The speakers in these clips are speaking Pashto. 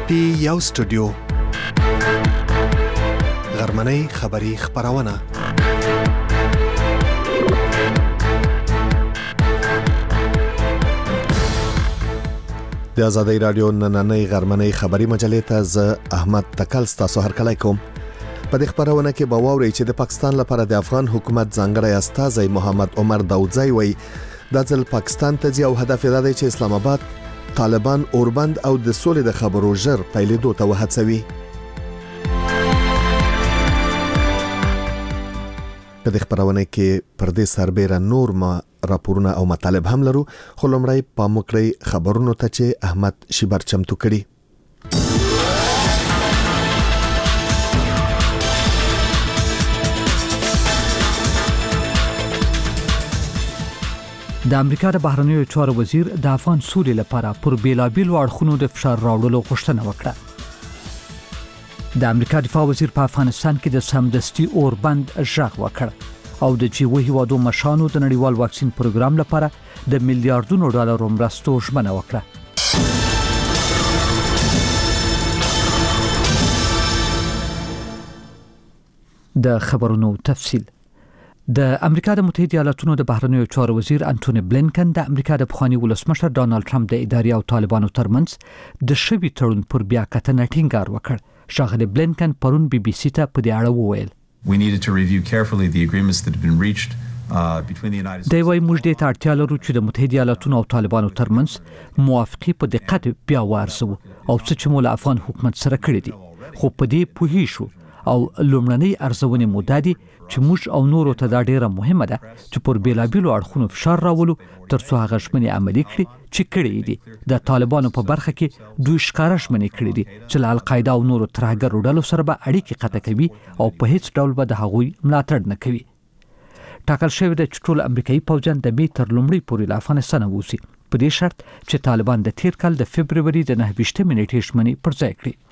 پی یو سټوډیو غرمنۍ خبری خبرونه د آزادۍ رادیو نننۍ غرمنۍ خبری مجلې ته ز احمد تکل تاسو هرکلی کوم. په دې خبرونه کې به واورئ چې د پاکستان لپاره د افغان حکومت ځانګړی استازی محمد عمر داودزی وایي د ځل پاکستان ته ځي او هدف یې دی چې اسلام آباد طالبان اوربند او د سولې د خبرو ژر پیلېدو ته وهڅوي. په دې خبرونه کې پر دې سربېره نور راپورونه او مطالب هم لرو، خو لومړی پام وکړئ خبرونو ته چې احمد شیبر چمتو کړي. د امریکا د بهرنیو چارو وزیر د افغان سولې لپاره پر بیلابیلو اړخونو د فشار راوړلو غوښتنه وکړه. د امریکا دفاع وزیر په افغانستان کې د سمدستي اوربند ژغ وکړ او د جیو هیوادو مشانو د نړیوال واکسین پروګرام لپاره د میلیارډونو ډالرو مرستو ژمنه وکړه. د خبرونو تفصیل. د امریکا د متحده ایالاتونو د بهرنیو چارو وزیر انټونی بلینکن د امریکا د پخوانی ولسمشر ډانلډ ټرمپ د ادارې او طالبانو ترمنځ د شوي تړون پر بیا کتنه ټینګار وکړ. ښاغلی بلینکن پرون بي بي سي ته په دې اړه وویل We needed to review carefully the agreements that have been reached between the United States. دی وايي موږ دې ته اړتیا لرو چې د متحده ایالاتونو او طالبانو ترمنځ موافقه په دقت بیا وارزو او څه چې مو له افغان حکومت سره کړی دي، خو په دې پوهی شو او لومړنۍ ارزونې مودادي چې موږ او نورو ته دا ډیره مهمه ده چې پر بیلابیلو اړخونو فشار راولو ترڅو هغه ژمنې عملي کړي چې کړي دي. د طالبانو په برخه کې دوی ښکاره ژمنې کړي دي چې له القاعده او نورو ترهګرو ډلو سره به اړیکې قطع کوي او په هیڅ ډول به د هغوی ملاتړ نه کوي. ټاکل شوی دی چې ټول امریکایي پوځیان د مې تر لومړۍ پورې له افغانستانه ووځي په دې شرط چې طالبان د تیر کال د فبروري د 29 نیټې ژمنې پر ځای کړي.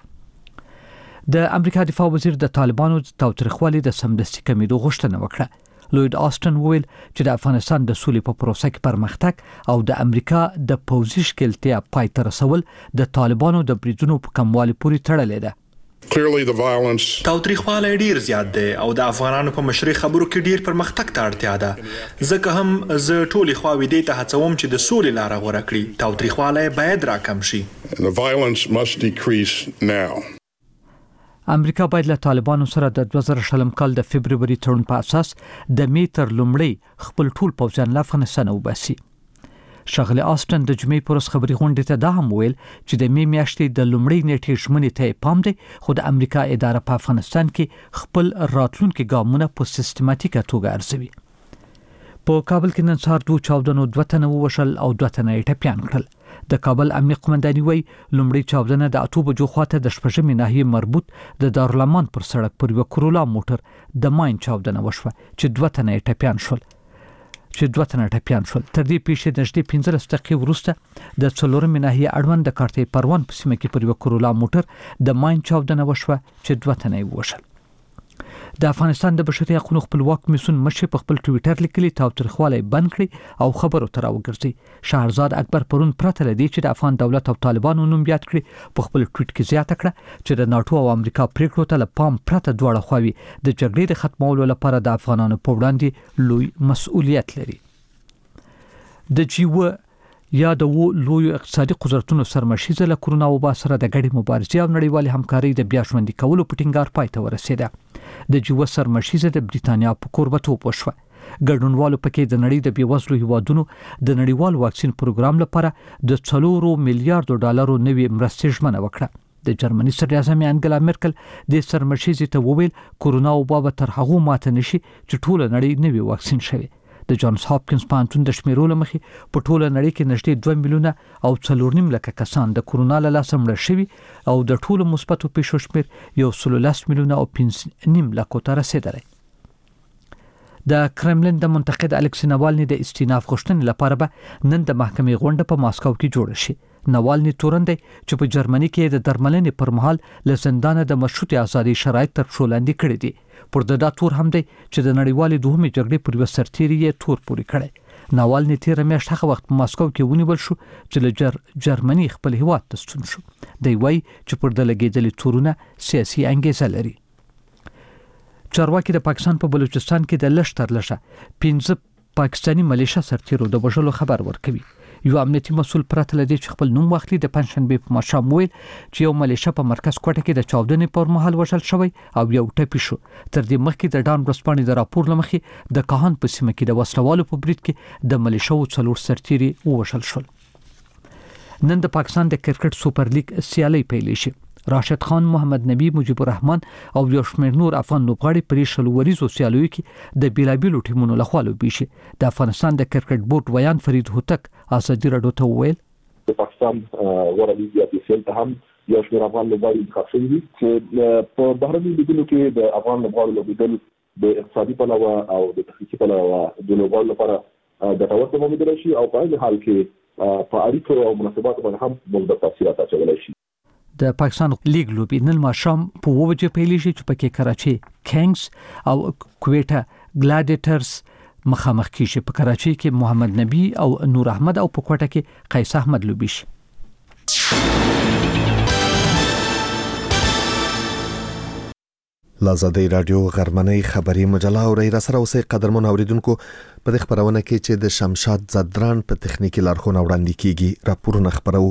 د امریکا دفاع وزیر د طالبانو د تاوتریخوالي د سمدستي کمیدو غوښتنه وکړه. لوید آسټن وویل چې د افغانستان د سولې په پروسه کې پرمختګ او د امریکا د پوځي ښکېلتیا پای ته رسول د طالبانو د بریدونو په کموالي پورې تړلې ده. Clearly the violence تاوتریخوالی ډیر زیات دی او د افغانانو په مشرۍ خبرو کې ډیر پرمختګ ته اړتیا ده. ځکه هم زه ټولې خواوې دې ته هڅوم چې د سولې لاره غوره کړي. تاوتریخوالی باید راکم شي. and the violence must decrease now. امریکا باید له طالبانو سره د 2020 کال د فبروري تړون په اساس د مې تر لومړۍ خپل ټول پوځیان له افغانستانه وباسي. ښاغلی آسټن د جمعې پر ورځ خبري غونډې ته دا هم ویل چې د مې میاشتې د لومړۍ نیټې ژمنې ته پام دی، خو د امریکا اداره په افغانستان کې خپل راتلونکي ګامونه په سیستماتیکه توګه ارزوي. په کابل کې نن سهار 2 چاودنو 2 تنه ووژل او 2 تنه یې ټپیان کړل. د کابل امنیه قومنداني وایي لومړی چاودنه د 8 بجو خواته د شپږمې ناحیې مربوط د دارالامان پر سړک پر یو کرولا موټر د ماین چاودنه وشوه چې 2 تنه ټپیان شول. تر دې پیښې نږدې 15 دقیقې وروسته د څلورمې ناحیې اړوند د کارتې پروان په سیمه کې پر یو کرولا موټر د ماین چاودنه وشوه چې 2 تنه ووژل. د افغانستان د بشري حقوقو خپلواک کمیسیون مشر په خپل ټویټر لیکلي تاوتریخوالی بند کړي او خبرو ته راوګرځي. شهرزاد اکبر پرون پرته لدی چې د افغان دولت او طالبانو نوم یاد کړي په خپل ټویټ کې زیاته کړه چې د ناتو او امریکا پریکړو ته له پام پرته دواړه خواوې د جګړې د ختمولو لپاره د افغانانو په وړاندې لوی مسؤلیت لري. د جیو یا د لوی اقتصادي قدرتونو سرمشیزه له کرونا وبا سره د ګډې مبارزې او نړیوالې همکارۍ د بیا ژوندي کولو په ټینګار پای ته ورسېده. د جیو سرمشیزه د بریتانیا په کوربتوب وشوه. ګډونوالو پکې د نړۍ د بیوزلو هیوادونو د نړیوال واکسین پروګرام لپاره د 4 میلیارډ ډالرو نوې مرستې ژمنه وکړه. د جرمني صدر اعظم انګلا مرکل د سرمشیزې ته وویل کرونا وبا به تر هغه ماته نشي چې ټول نړۍ نوې واکسین شوي. د جانز هاپکینز پوهنتون د شمیرو له مخې په ټوله نړۍ کې نږدې 2 میلیونه او 4.5 لکه کسان د کرونا له لاسه مړه شوي او د ټولو مثبتو پیښو شمیر 113 میلیونه او 5.5 لکو ته رسیدلی. د کرملین د منتقد الکسی ناوالني د استیناف غوښتنې لپاره به نن د محکمې غونډه په ماسکو کې جوړه شي. ناوالني تورن دی چې په جرمني کې د درملنې پر مهال له زندانه د مشروطه ازادي شرایط تر پښو لاندې کړي دي. پر دا تور هم دی چې د نړیوالې دوهمې جګړې پر یو سرتیری یې تور پورې کړی. ناوالني تیر میاشت هغه وخت په ماسکو کې ونیول شو چې له جرمني خپل هیواد ته ستون شو. دی وایي چې پر د لګېدلې تورونه سیاسي انګیزه لري. چارواکي د پاکستان په بلوچستان کې د لږ تر لږه 15 پاکستانی ملیشیا سرتیرو د وژلو خبر ورکوي. یو امنیتي مسول پرته لدی چې خپل نوم واخلي د پنځشنبه په ماښام ویل چې یو ملیشیا په مرکز کوټه کې د چاودنې پر مهال وژل شوی او یو ټپي شو. تر دې مخکې د ډان ورځپاڼې د راپور لمخې د کاهن په سیمه کې د وسلوالو په برید کې د ملیشیاو 4 سرتیري وژل شول. نن د پاکستان د کرکټ سوپر لیګ سیالي پیلې شي. راشد خان، محمد نبی، مجيب الرحمن او یو شمېر نور افغان لوبغاړي په شلوریزو سیالیو کې د بیلابیلو ټیمونو لخوا لوبي شي. د افغانستان د کرکټ بورډ ویان فرید هوتک ازادي راډیو ته وویل د پاکستان ورا لیګ په سیل ته هم یو شمېر افغان لوبغاړي انتخاب شوي دي چې په بهرني لیګونو کې د افغان لوبغاړو لوبېدل د اقتصادي پلوه او د تخنیکي پلوه د لوبغاړو لپاره ګټور تمامېدلی شي او په عین حال کې په اړیکو او مناسباتو باندې هم مثبت تاثیرات اچولی شي. د پاکستان لیګ لوبي نن ماښام په 2 بجې پیلېږي چې پکې کراچي کینګز او کویټا ګلاډیټرز مخامخ کیږي. په کراچي کې محمد نبی او نور احمد او په کوټه کې قیس احمد لوبي شي. لازادي رادیو غرمنۍ خبري مجله او را سره اوسې قدرمن اوریدونکو په دې خبرونه کې چې د شمشاد زدران په تخنیکی لارښوونه وړاندې کیږي راپورونه خبرو.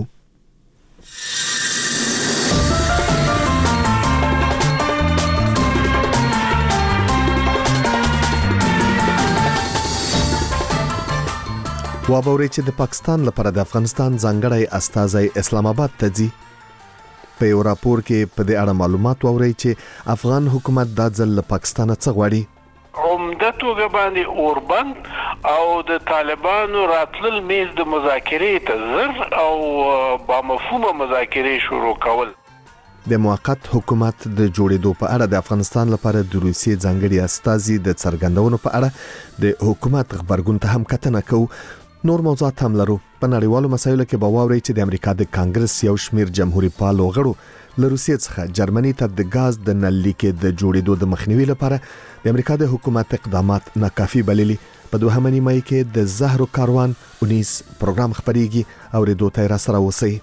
وابوري چې د پاکستان لپاره د افغانستان ځانګړی استازی اسلام آباد ته ځي. په یو راپور کې په دې اړه معلومات ووري چې افغان حکومت د ځل له پاکستان څخه غواړي عمده توګه باندې اوربند او د طالبانو راتلل میز د مذاکرې ته زر او با مفهومه مذاکرې شروع کول. د موقت حکومت د جوړېدو په اړه د افغانستان لپاره د روسیې ځانګړي استازي د څرګندونو په اړه د حکومت خبرګون ته هم کتنه کوي. نور موضوعات هم لرو. په نړیوالو مسایلو کې به واوري چې د امریکا د کانګرس یو شمیر جمهوریت پالو غړو له روسیې څخه جرمني ته د غاز د نل لیکې د جوړېدو د مخنیوي لپاره د امریکا د حکومت اقدامات ناکافي بللي. په دوهمه نیمه کې د زهرو کاروان 19 پروګرام خبريږي او ریډو ته را سره وسی.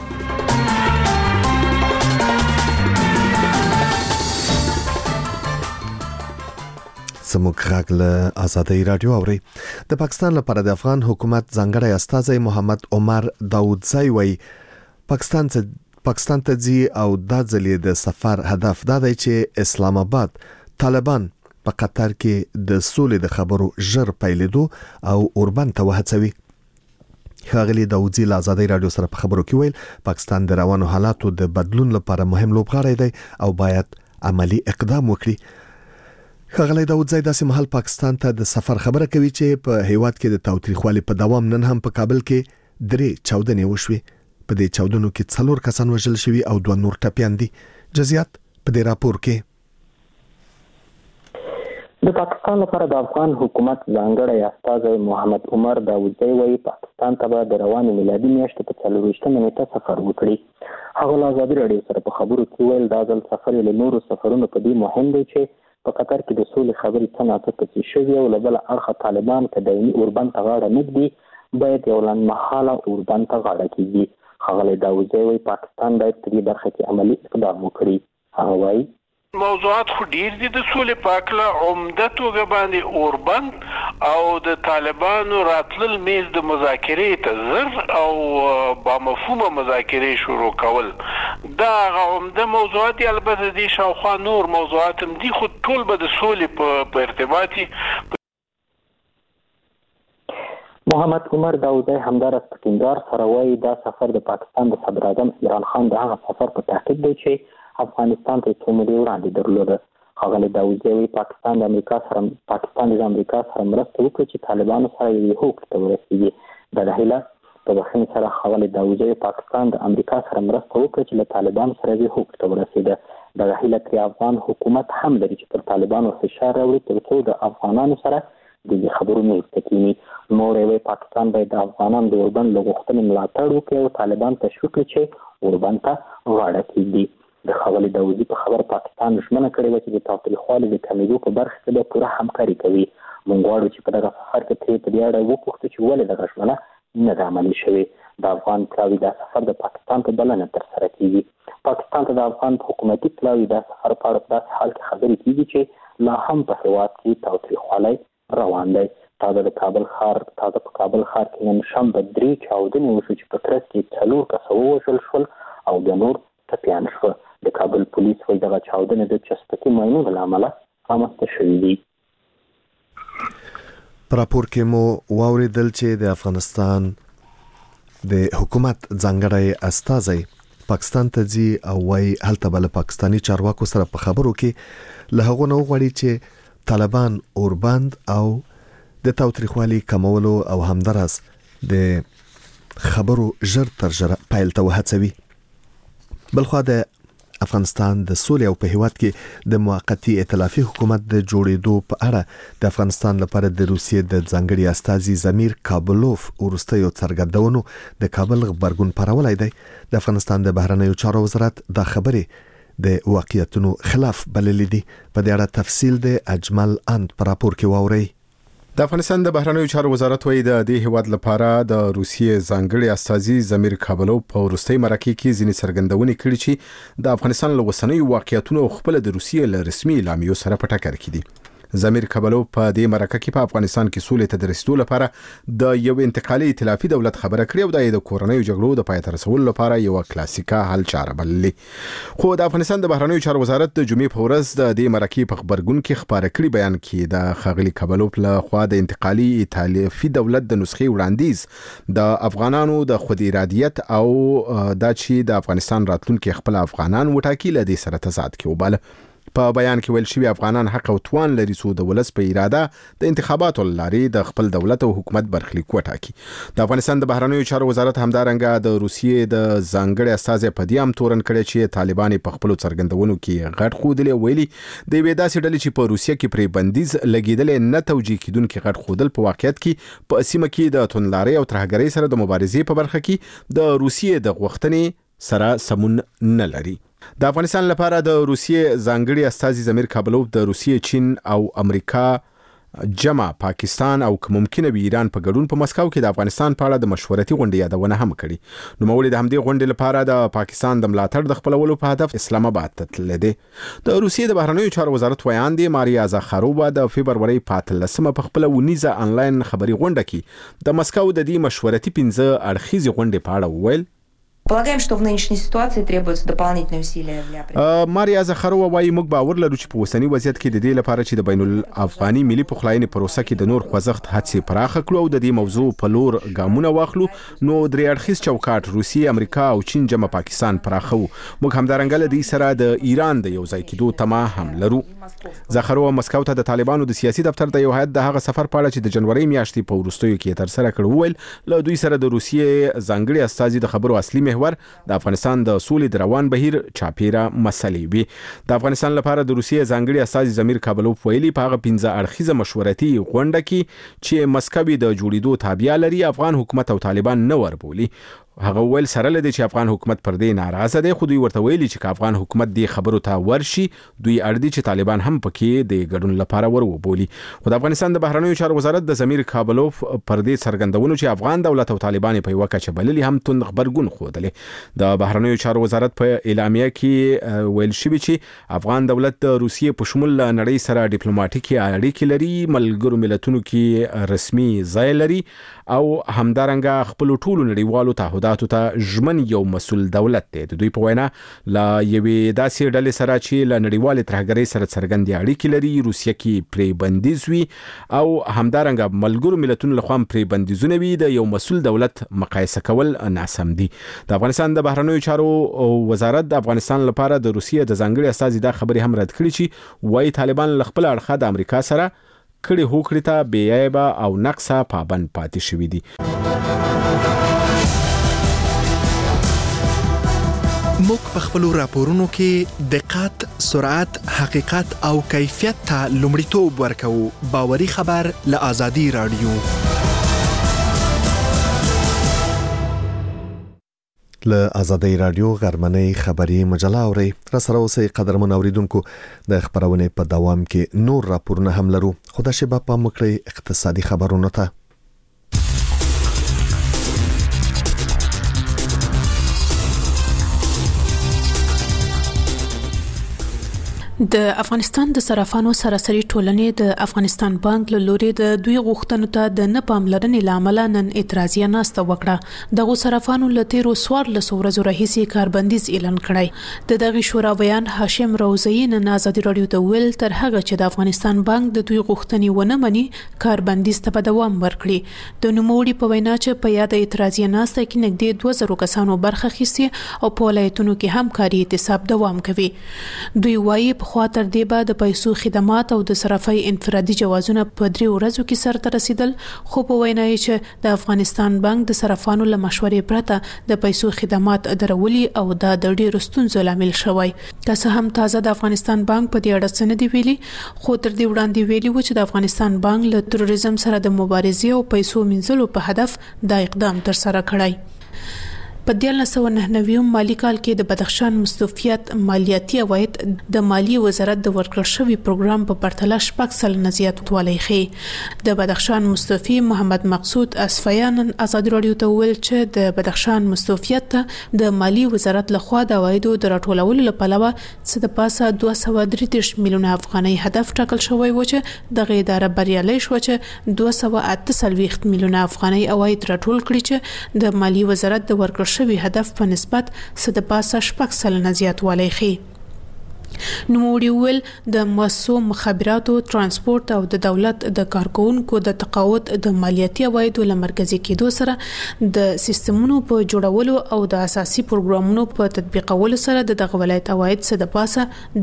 سموږ غږ له ازادي رادیو اوري. د پاکستان لپاره د افغان حکومت ځانګړی استازی محمد عمر داودزی وایي پاکستان ته ځي او د ځلې د سفر هدف دا دی چې اسلام آباد طالبان په قطر کې د سولې د خبرو ژر پیلېدو او اوربند ته وهڅوي. ښاغلي داودزی له ازادي رادیو سره په خبرو کې ویل پاکستان د روانو حالاتو د بدلون لپاره مهم لوبغاړی دی او باید عملی اقدام وکړي. ښاغلی داودزی داسې مهال پاکستان ته د سفر خبره کوي چې په هیواد کې د تاوتریخوالي په دوام نن هم په کابل کې 3 چاودنې وشوي. په دې چاودنو کې 4 کسان وژل شوي او 2 نور ټپيان دي. جزئیات په دې راپور کې. د پاکستان لپاره د افغان حکومت ځانګړی استازی محمد عمر داودزی وایي پاکستان ته د روانې میلادي میاشتې په 24 نیټه سفر وکړي. هغه له ازادي راډیو سره په خبرو کې ویل دا ځل سفر له نورو سفرونو په دې مهم دی چې په قطر کې د سولې خبرې څنګه تاسیس شوې او له بل اړخه طالبان ته دایمي اوربند ته غاړه نږدي باید یو لنډمهاله اوربند ته غاړه کېږي. ښاغلی داودزی وایي پاکستان باید په دې برخه کې عملي اقدام وکړي. هغه وایي موضوعات خو ډیر دي د سولې په هکله عمده توګه باندې اوربند او د طالبانو راتلل میز د مذاکرې ته زر او با مفهومه مذاکرې شروع کول دا عمده موضوعات دي. البته دي شاوخوا نور موضوعات هم دي خو ټول به د سولې په ارتباطي. محمد عمر داودزی همدارس په ټینګار سره وایي دا سفر د پاکستان د صدر اعظم عمران خان د هغه سفر په تعقیب دی چې افغانستان ته څو مودې وړاندې درلوده. ښاغلی داودزی وایي پاکستان د امریکا سره مرسته وکړي چې طالبانو سره یوې هوکړې ته ورسېږي. دغه هیله په بخښنې سره ښاغلی داودزی پاکستان د امریکا سره مرسته وکړي چې له طالبانو سره یوې هوکړې ته ورسېده. دغه هیله ترې افغان حکومت هم لري چې پر طالبانو فشار راوړي تر څو د افغانانو سره د دې خبرو میز ته کښېني. نور یې وایي پاکستان باید د افغانانو د اوربند له غوښتنې ملاتړ وکړي او طالبان تشویق کړي چې اوربند ته غاړه کېږدي. د ښاغلي داودزي په خبر پاکستان ژمنه کړې وه چې د تاوتریخوالي د کمېدو په برخه کې به پوره همکاري کوي موږ غواړو چې په دغه سفر کې ترې په دې اړه وپوښتو چې ولې دغه ژمنه نه ده عملي شوې. د افغان پلاوي دا سفر د پاکستان په بلنه ترسره کیږي. پاکستان ته د افغان حکومتي پلاوي دا سفر په اړه په داسې حال کې خبرې کیږي چې لا هم په هېواد کې تاوتریخوالی روان دی. تازه په کابل ښار کې نن شنبه 3 چاودنې وشو چې په ترڅ کې 4 کسه ووژل شول او بیا نور ټپیان شول. د کابل پولیس وايي دغه چاودنې د چسپتي ماینونو له امله رامنځته شوې دي. په راپور کې مو واوریدل چې د افغانستان د حکومت ځانګړی استازی پاکستان ته ځي او وايي هلته بل پاکستانی چارواکو سره په خبرو کې له هغه نو غواړي چې طالبان اوربند او د تاوتریخوالي کمولو او همدارس د خبرو ژر تر ژره پیل ته وهڅوي. بلخو د افغانستان د سولې او په هیواد کې د موقتی ائتلافي حکومت د جوړېدو په اړه د افغانستان لپاره د روسیې د ځانګړي استازي زمیر کابلوف ورستیو څرګندونو د کابل غبرګون پارولای دی. د افغانستان د بهرنیو چارو وزارت دا خبرې د واقعیتونو خلاف بللې دي. په دې اړه تفصیل د اجمل اند په راپور کې واوري. د افغانستان د بهرنیو چارو وزارت وايي د دې هیواد لپاره د روسیې ځانګړي استازي زمیر کابلوف په وروستي مرکه کې ځینې څرګندونې کړې چې د افغانستان له وسنیو واقعیتونو خپل د روسیې له رسمي اعلامیو سره په ټکر کې دي. زمیر کابلوف په دې مرکه کې په افغانستان کې سولې ته د رسیدو لپاره د یو انتقالي ائتلافي دولت خبره کړې او د کورنیو جګړو د پای ته رسولو لپاره یو کلاسیکه حل چاره بللې. خو د افغانستان د بهرنیو چارو وزارت د جمعې په ورځ د دې مرکې په خبرګون کې خبره کړې بیان کې د خاغلی کابلوف له خوا د انتقالي ائتلافي دولت د نسخې وړاندیز د افغانانو د خود ارادیت او د چې د افغانستان راتلونکي خپل افغانان وټاکي له دې سره تضاد کې وباله. په بیان کې ویل شوی افغانان حق او توان لري چې د ولس په اراده د انتخاباتو لارې د خپل دولت او حکومت برخلیک وټاکي. د افغانستان د بهرنیو چارو وزارت همدارنګه د روسیې د ځانګړي استازي په دې هم تورن کړی چې طالبان په خپل څرګندونو کې غټ خودلې ویلي د وې داسې ډلې چې په روسیې کې پرې بندیز لګیدل نه توجیه کیدونکو غټ خودل په واقعیت کې په سیمه کې د تونلاري او ترهګرۍ سره د مبارزې په برخه کې د روسیې د غوښتنې سره سمون نه لري. د افغانستان لپاره د روسیې ځانګړي استازي زمیر کابلوف د روسیې، چین او امریکا جمع پاکستان او ممکنه وي ایران په ګډون په مسکو کې د افغانستان په اړه د مشورتي غونډې یادونه هم کړې. نو مولوی د همدې غونډې لپاره د پاکستان د ملاتړ د خپلولو په هدف اسلام آباد ته تللی دی. د روسیې د بهرنیو چارو وزارت ویاندې ماریا زاخارووا د فبروري 15 په خپل ونیزه انلاین خبري غونډه کې د مسکو د دې مشورتي 15 اړخیزې غونډې په اړه وویل. Полагаем, что в нынешней ситуации требуются дополнительные усилия для ماریا زاخارووا وايي موږ باور لرو چې په وسنی وضعیت کې د دې لپاره چې د بین الافغاني ملي پخلاینې پروسه کې د نور خوځښت هڅې پراخه کړو او د دې موضوع په لور ګامونه واخلو. نو درې اړخیز چوکاټ روسیې، امریکا او چین جمع پاکستان پراخو. موږ همدارنګه له دې سره د ایران د یو ځای کېدو تمه هم لرو. زاخارووا مسکو ته د طالبانو د سیاسي دفتر د یو هیئت د هغه سفر په اړه چې د جنوري میاشتې په وروستیو کې تر سره کړ ویل له دوی سره د روسیې ځانګړي استازي د خبرو اصلي محور د افغانستان د سولې د روان بهیر چاپیره مسلې وي. د افغانستان لپاره د روسیې ځانګړي استازي زمیر کابلوف ویلي په هغه 15 اړخیزه مشورتي غونډه کې چې مسکو د جوړېدو تابع لري افغان حکومت او طالبان نه وربولي. هغه ویل سره لدی چې افغان حکومت پر دې ناراضه دی، خو دوی ورته ویلي چې افغان حکومت دې خبرو ته ورشي دوی اړدي چې طالبان هم پکې د ګډون لپاره وربولي. خو د افغانستان د بهرنیو چارو وزارت د زمیر کابلوف پر دې څرګندونو چې افغان دولت او طالبان په یو کچه بللي هم تون خبرګون خوده. د بهرنیو چارو وزارت په اعلامیه کې ویل شوی چې افغان دولت د روسیې په شمول نړۍ سره ډیپلوماټیکي اړیکې لري، ملګرو ملتونو کې رسمي ځای لري او همدارنګه خپل ټولو نړیوالو تعهداتو ته ژمن یو مسؤل دولت دی. د دوی په وینا لا یوې داسې ډلې سره چې له نړیوالې ترهګرۍ سره څرګندې اړیکې لري روسیه کې پرې بندیز وي او همدارنګه ملګرو ملتونو لخوا پرې بندیزونه وي د یو مسؤل دولت مقایسه کول ناسم دي. د افغانستان د بهرنیو چارو وزارت د افغانستان لپاره د روسیې د ځانګړي استازي دا خبرې هم رد کړې چې وايي طالبان له خپل اړخه د امریکا سره کړي هوکړې ته بې عیبه او نقصه پابند پاتې شوي دي. موږ په خپلو راپورونو کې دقت، سرعت، حقیقت او کیفیت ته لومړیتوب ورکوو. باوري خبر له آزادي رادیو. له آزادۍ رادیو غرمنۍ خبری مجله اوري را سره اوسئ قدرمن اوریدونکو د خبرونه په دوام کې نور راپورونه هم لرو خو د شباب په مکړې اقتصادي خبرونه ته د افغانستان د صرافانو سراسري ټولنې د افغانستان بانک له لوري د دوی غوښتنو ته د نه پاملرنې لامل نن اعتراضیه ناسته وکړه د صرافانو له تیرو 14 ورځو راهیسې کاربندیز اعلان کړی د دغه شورا بیان هاشم روزي نن آزادي رادیو ته ویل تر هغه چې د افغانستان بانک د دوی غوښتنې ونه مني کاربندیز ته په دوام ورکړي د نوموړي په وینا چې په یاد اعتراضیه ناسته کې نږدې 2000 کسانو برخه اخیستي او په ولایتونو کې هم کاري اعتصاب دوام کوي دوی وايي خاطر دی به د پیسو خدمات او د صرافۍ انفرادي جوازونه په 3 ورځو کې سرته رسیدل خو په وینا یې چې د افغانستان بانک د صرافانو له مشورې پرته د پیسو خدمات درولي او د ډېرو ستونزو لامل شوی که څه هم تازه د افغانستان بانک په دې اړه څه نه دی ویلي خو تر دې وړاندې ویلي و چې د افغانستان بانک له تروریزم سره د مبارزې او پیسو منځلو په هدف دا اقدام تر سره کړی په 1999 مالی کال کې د بدخشان مستوفیت مالیاتي عواید د مالی وزارت د ورکړل شوی پروګرام په پرتله 4% نه زیات والی خې د بدخشان مستوفي محمد مقصود اصفیان آزادي رادیو ته ویل چې د بدخشان مستوفیت ته د مالی وزارت لخوا د عوایدو د راټولولو لپاره څه د پاسه 233 میلیونه افغانۍ هدف ټاکل شوی و چې د اداره بریالي شو چې 248 میلیونه افغانۍ عواید راټول کړي چې د مالی وزارت د ورکړل شوی هدف په نسبت د پاسه 4% نه زیات والی خې نوموړي ویل د مؤسسو مخابراتو ترانسپورت او د دولت د کارکونکو د تقاعد د مالیاتي عوایدو له مرکزي کېدو سره د سیستمونو په جوړولو او د اساسي پروګرامونو په تطبیقولو سره د ولایت عواید څخه د پاسه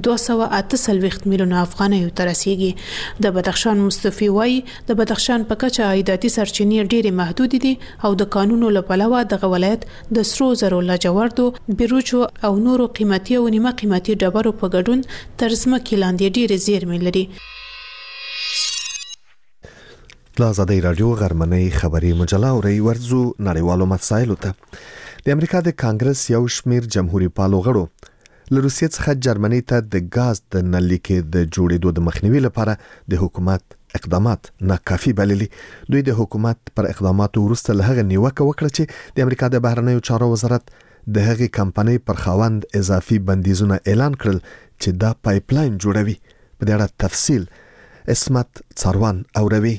248 میلیونه افغانۍ ته رسیدي د بدخشان مستوفي وايي د بدخشان په کچه عایداتي سرچینې ډېرې محدود دي او د قانونو له پلوه د ولایت د سرو زرو لاجوردو بیروچو او نورو قیمتي او نیمه قیمتي ډبرو په ترزمه کې لاندې ډېرې زیرمې لري د آزادۍ رادیو غرمنۍ خبری مجله اوري ورزو نړیوالو مسایلو ته د امریکا د کانګرس یو شمیر جمهوریت پالو غړو له روسیې څخه جرمني ته د غاز د نلیکې د جوړېدو د مخنیوي لپاره د حکومت اقدامات ناکافي بللي دوی د حکومت پر اقداماتو وروسته له هغه نیوکه وکړه چې د امریکا د بهرنیو چارو وزارت د هغې کمپنۍ پر خاوند اضافي بندیزونه اعلان کړل چې دا پایپلاین جوړوي په دې اړه تفصیل اسمت څاروان اوروي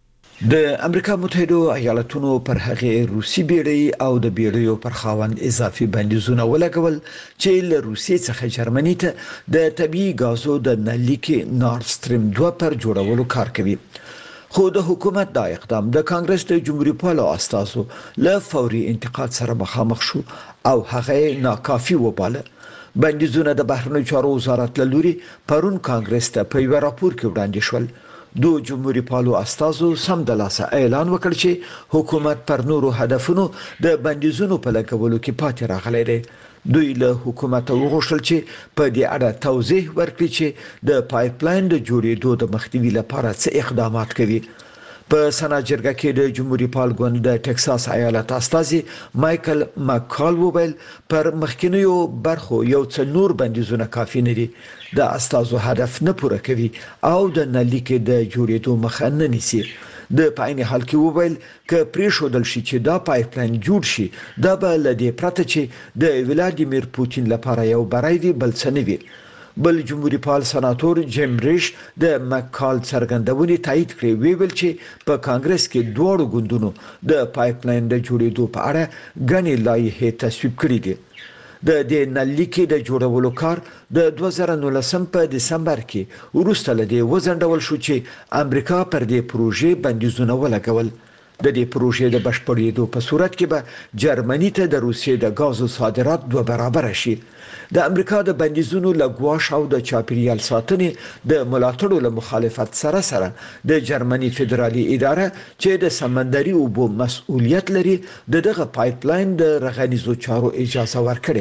د امریکا متحده ایالاتونو پر هغې روسي بیړۍ او د بیړیو پر خاوند اضافي بندیزونه ولګول چې له روسیې څخه جرمني ته د طبيعي غازو د نلیکې نورد سټریم 2 پر جوړولو کار کوي خو د حکومت دا اقدام د کانګرس د جمهوریت پالو استازو له فوري انتقاد سره مخامخ شو او هغه ناکافي وباله بندیزونه د بهرنیو چارو وزارت له لوري پرون کانګرس ته په یو راپور کې وړاندې شول دو جمهوریت پالو استازو سم د لاسه اعلان وکړ چې حکومت پر نورو هدفونو د بندیزونو په لګولو کې پاتې راغلی دی دوی له حکومت وغوښتل چې په دې اړه توضیح ورکړي چې د پایپلاین د جوړېدو د مخنیوي لپاره څه اقدامات کوي په سنا جرګه کې د جمهوریت پال ګوند د ټکساس ایالت استازي مايكل ماکال وویل پر مخکینیو برخو یو څه نور بندیزونه کافي نه دي د استازو هدف نه پوره کوي او د نلیکې د جوړېدو مخه نه نیسي د پاین حال کې وویل ک پریښودل شي چې دا پایپلاین جوړ شي دا به لدی پرته چې د ولادیمیر پوتین لپاره یو برای وی بل څه نه وي بل جمهوریت پال سناتور جیم ریش د مکال څرګندونې تایید کړی ویل چې په کانګرس کې دوه ګوندونو د پایپلاین د جوړېدو په اړه غني لایحه تصویب کړې دي د دې نلیکې د جوړولو کار د 2019 په دسمبر کې وروسته له دې وزندول شو چې امریکا پر دې پروژې بندیزونه ولګول د دې پروژې د بشپړېدو په صورت کې به جرمني ته د روسیې د غازو صادرات 2 برابر شي د امریکا د بندیزونو لګواش او د چاپیریال ساتنې د ملاتړو له مخالفت سره د جرمني فدرالي اداره چې د سمندري اوبو مسؤلیت لري دغه پایپلاین د رغنیزو چارو اجازه ورکړي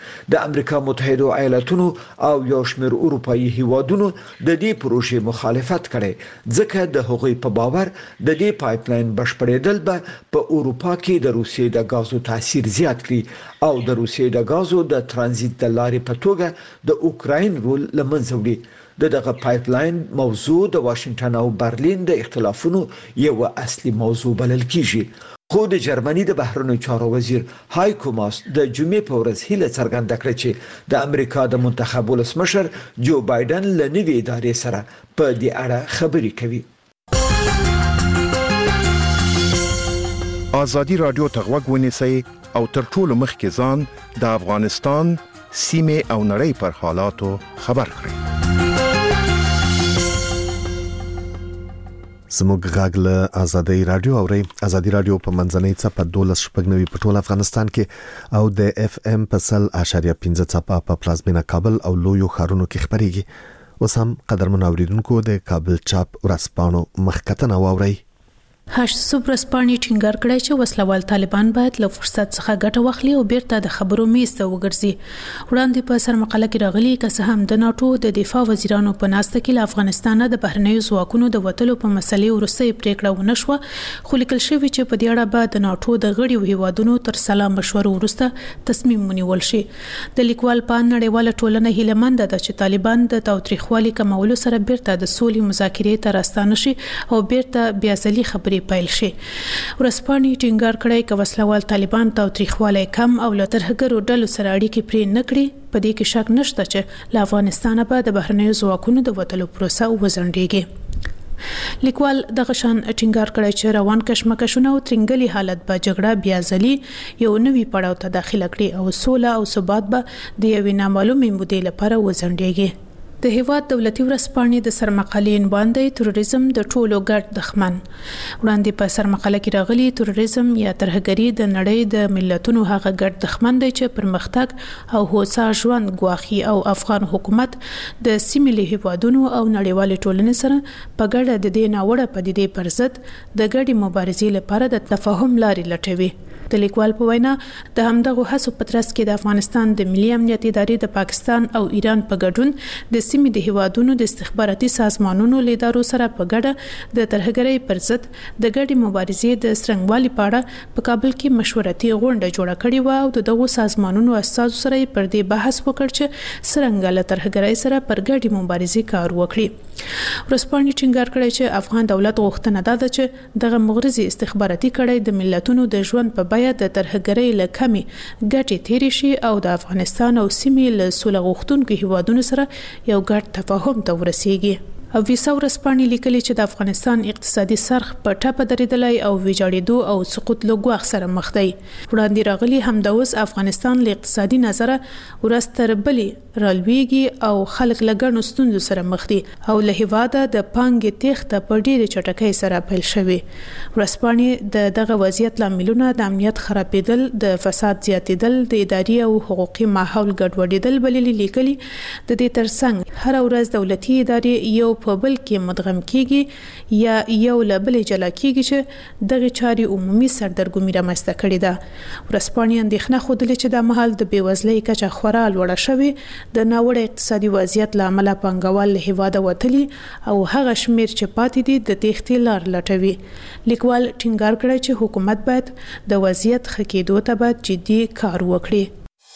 د امریکا متحده ایالاتونو او یو شمېر اروپאי هیوادونو د دې پروژې مخالفت کړي ځکه د هغوی په باور د دې پایپلاین بشپړېدل به په اروپا کې د روسیې د غازو تاثیر زیات کړي او د روسیې د غازو د ترانزیت د لارې په توګه د اوکراین رول لمنځه وړي دغه پایپلاین موضوع د واشنگټن او برلین د اختلافونو یو اصلي موضوع بلل کیږي خو د جرمني د بهرنیو چارو وزیر هایکو ماس د جمعې په ورځ هیله څرګنده کړه چې د امریکا د منتخب ولسمشر جو بایدن له نوې ادارې سره په دې اړه خبرې کوي. ازادي رادیو ته غوږ ونیسئ او تر ټولو مخکې ځان د افغانستان سیمې او نړۍ پر حالاتو خبر کړئ. زموږ غږ له ازادي رادیو اوري. ازادي رادیو په منځنۍ څپه 12.9 په ټول افغانستان کې او د اف ام په 100.15 څپه په پلازمینه کابل او لویو ښارونو کې خبريږي. اوس هم قدرمن اوریدونکو د کابل چاپ ورسپانو مخکتنه واوري. هاشتسوب رسپانې ټینګار کړی چې وسلوال طالبان باید له فرصت څخه ګټه واخلي او بیرته د خبرو میز ته وګرځي. وړاندې په سرمقاله کې راغلي که هم د ناتو د دفاع وزیرانو په ناسته کې له افغانستان د بهرنیو ځواکونو د وټلو په مسلې ورسته پریکړه ونه شو، خو لیکل شوی چې په دې اړه به د ناتو د غړیو هیوادونو تر سلا مشورو ورسته تصمیم ونیول شي. د لیکوال په نړیواله ټولنه هیلمند ده چې طالبان د تاوتریخوالي کمولو سره بیرته د سولې مذاکرې ته راستانه شي او بیرته بیا ځلي خبرې پیل شي. ورسپانې ټینګار کړی چې وسلوال طالبان تاوتریخوالی کم او له ترهګرو ډلو سره اړیکې پرې نه کړي. په دې کې شک نشته چې له افغانستانه به د بهرنیو ځواکونو د وټلو پروسه وزندېږي. لیکوال دغه شان ټینګار کړی چې روان کشمکشونه او ترنګلي حالت به جګړه بیا ځلي یو نوي پړاو ته داخله کړي او سوله او ثبات به د یوې نامعلومې مودې لپاره وزندېږي. د هیواد دولتي ورسپانې د سرمقالې عنوان دی تروریزم د ټولو ګډ دښمن. وړاندې په سرمقاله کې راغلي تروریزم یا ترهګري د نړۍ د ملتونو هغه ګډ دښمن دی چې پرمختګ او هوسا ژوند ګواخي او افغان حکومت د سیمې له هیوادونو او نړیوالې ټولنې سره په ګډه د دې ناوړه پدیدې پر ضد د ګډې مبارزې لپاره د تفاهم لارې لټوي. د لیکوال په وینا د همدغه هڅو په ترڅ کې د افغانستان د ملي امنیت ادارې د پاکستان او ایران په ګډون د سیمې د هیوادونو د استخباراتي سازمانونو لیدارو سره په ګډه د ترهګرۍ پر ضد د ګډې مبارزې د څرنګوالي په اړه په کابل کې مشورتي غونډه جوړه کړې و او دغه سازمانونو اساسو سره پر دې بحث وکړ چې څرنګه له ترهګرۍ سره پر ګډې مبارزې کار وکړي. ورسپانې ټینګار کړی چې افغان دولت غوښتنه ده چې دغه مغرضي استخباراتي کړۍ د ملتونو د ژوند په بیه د ترهګرۍ له کمی ګټې تیرې شي او د افغانستان او سیمې له سوله غوښتونکو هیوادونو سره یو ګډ تفاهم ته ورسیږي. او ویسا ورسپانې لیکلي چې د افغانستان اقتصادي سرخ په ټاپه درېدلی او ویجاړېدو او سقوط له ګواښ سره مخ دی. وړاندې راغلي همداوس افغانستان له اقتصادي نظره ورځ تر بلې رالویږي او خلک له ګڼو ستونزو سره مخ دي او له هیواده د پانګې تېښته په ډېرې چټکۍ سره پیل شوې. ورسپانې د دغه وضعیت لاملونه د امنیت خرابېدل، د فساد زیاتېدل، د اداري او حقوقي ماحول ګډوډېدل بللي لیکلي. د دې ترڅنګ هر ورځ دولتي ادارې یو په بل کې مدغم کیږي یا یو له بلې جلا کیږي چې دغه چاري عمومي سردرګمي رامنځته کړې ده. ورسپانې اندېښنه ښودلې چې د مهال د بېوزلۍ کچه خورا لوړه شوې، د ناوړه اقتصادي وضعیت له امله پانګوال له هیواده وتلي او هغه شمیر چې پاتې دي د تېښتې لار لټوي. لیکوال ټینګار کړی چې حکومت باید د وضعیت ښه کېدو ته باید جدي کار وکړي.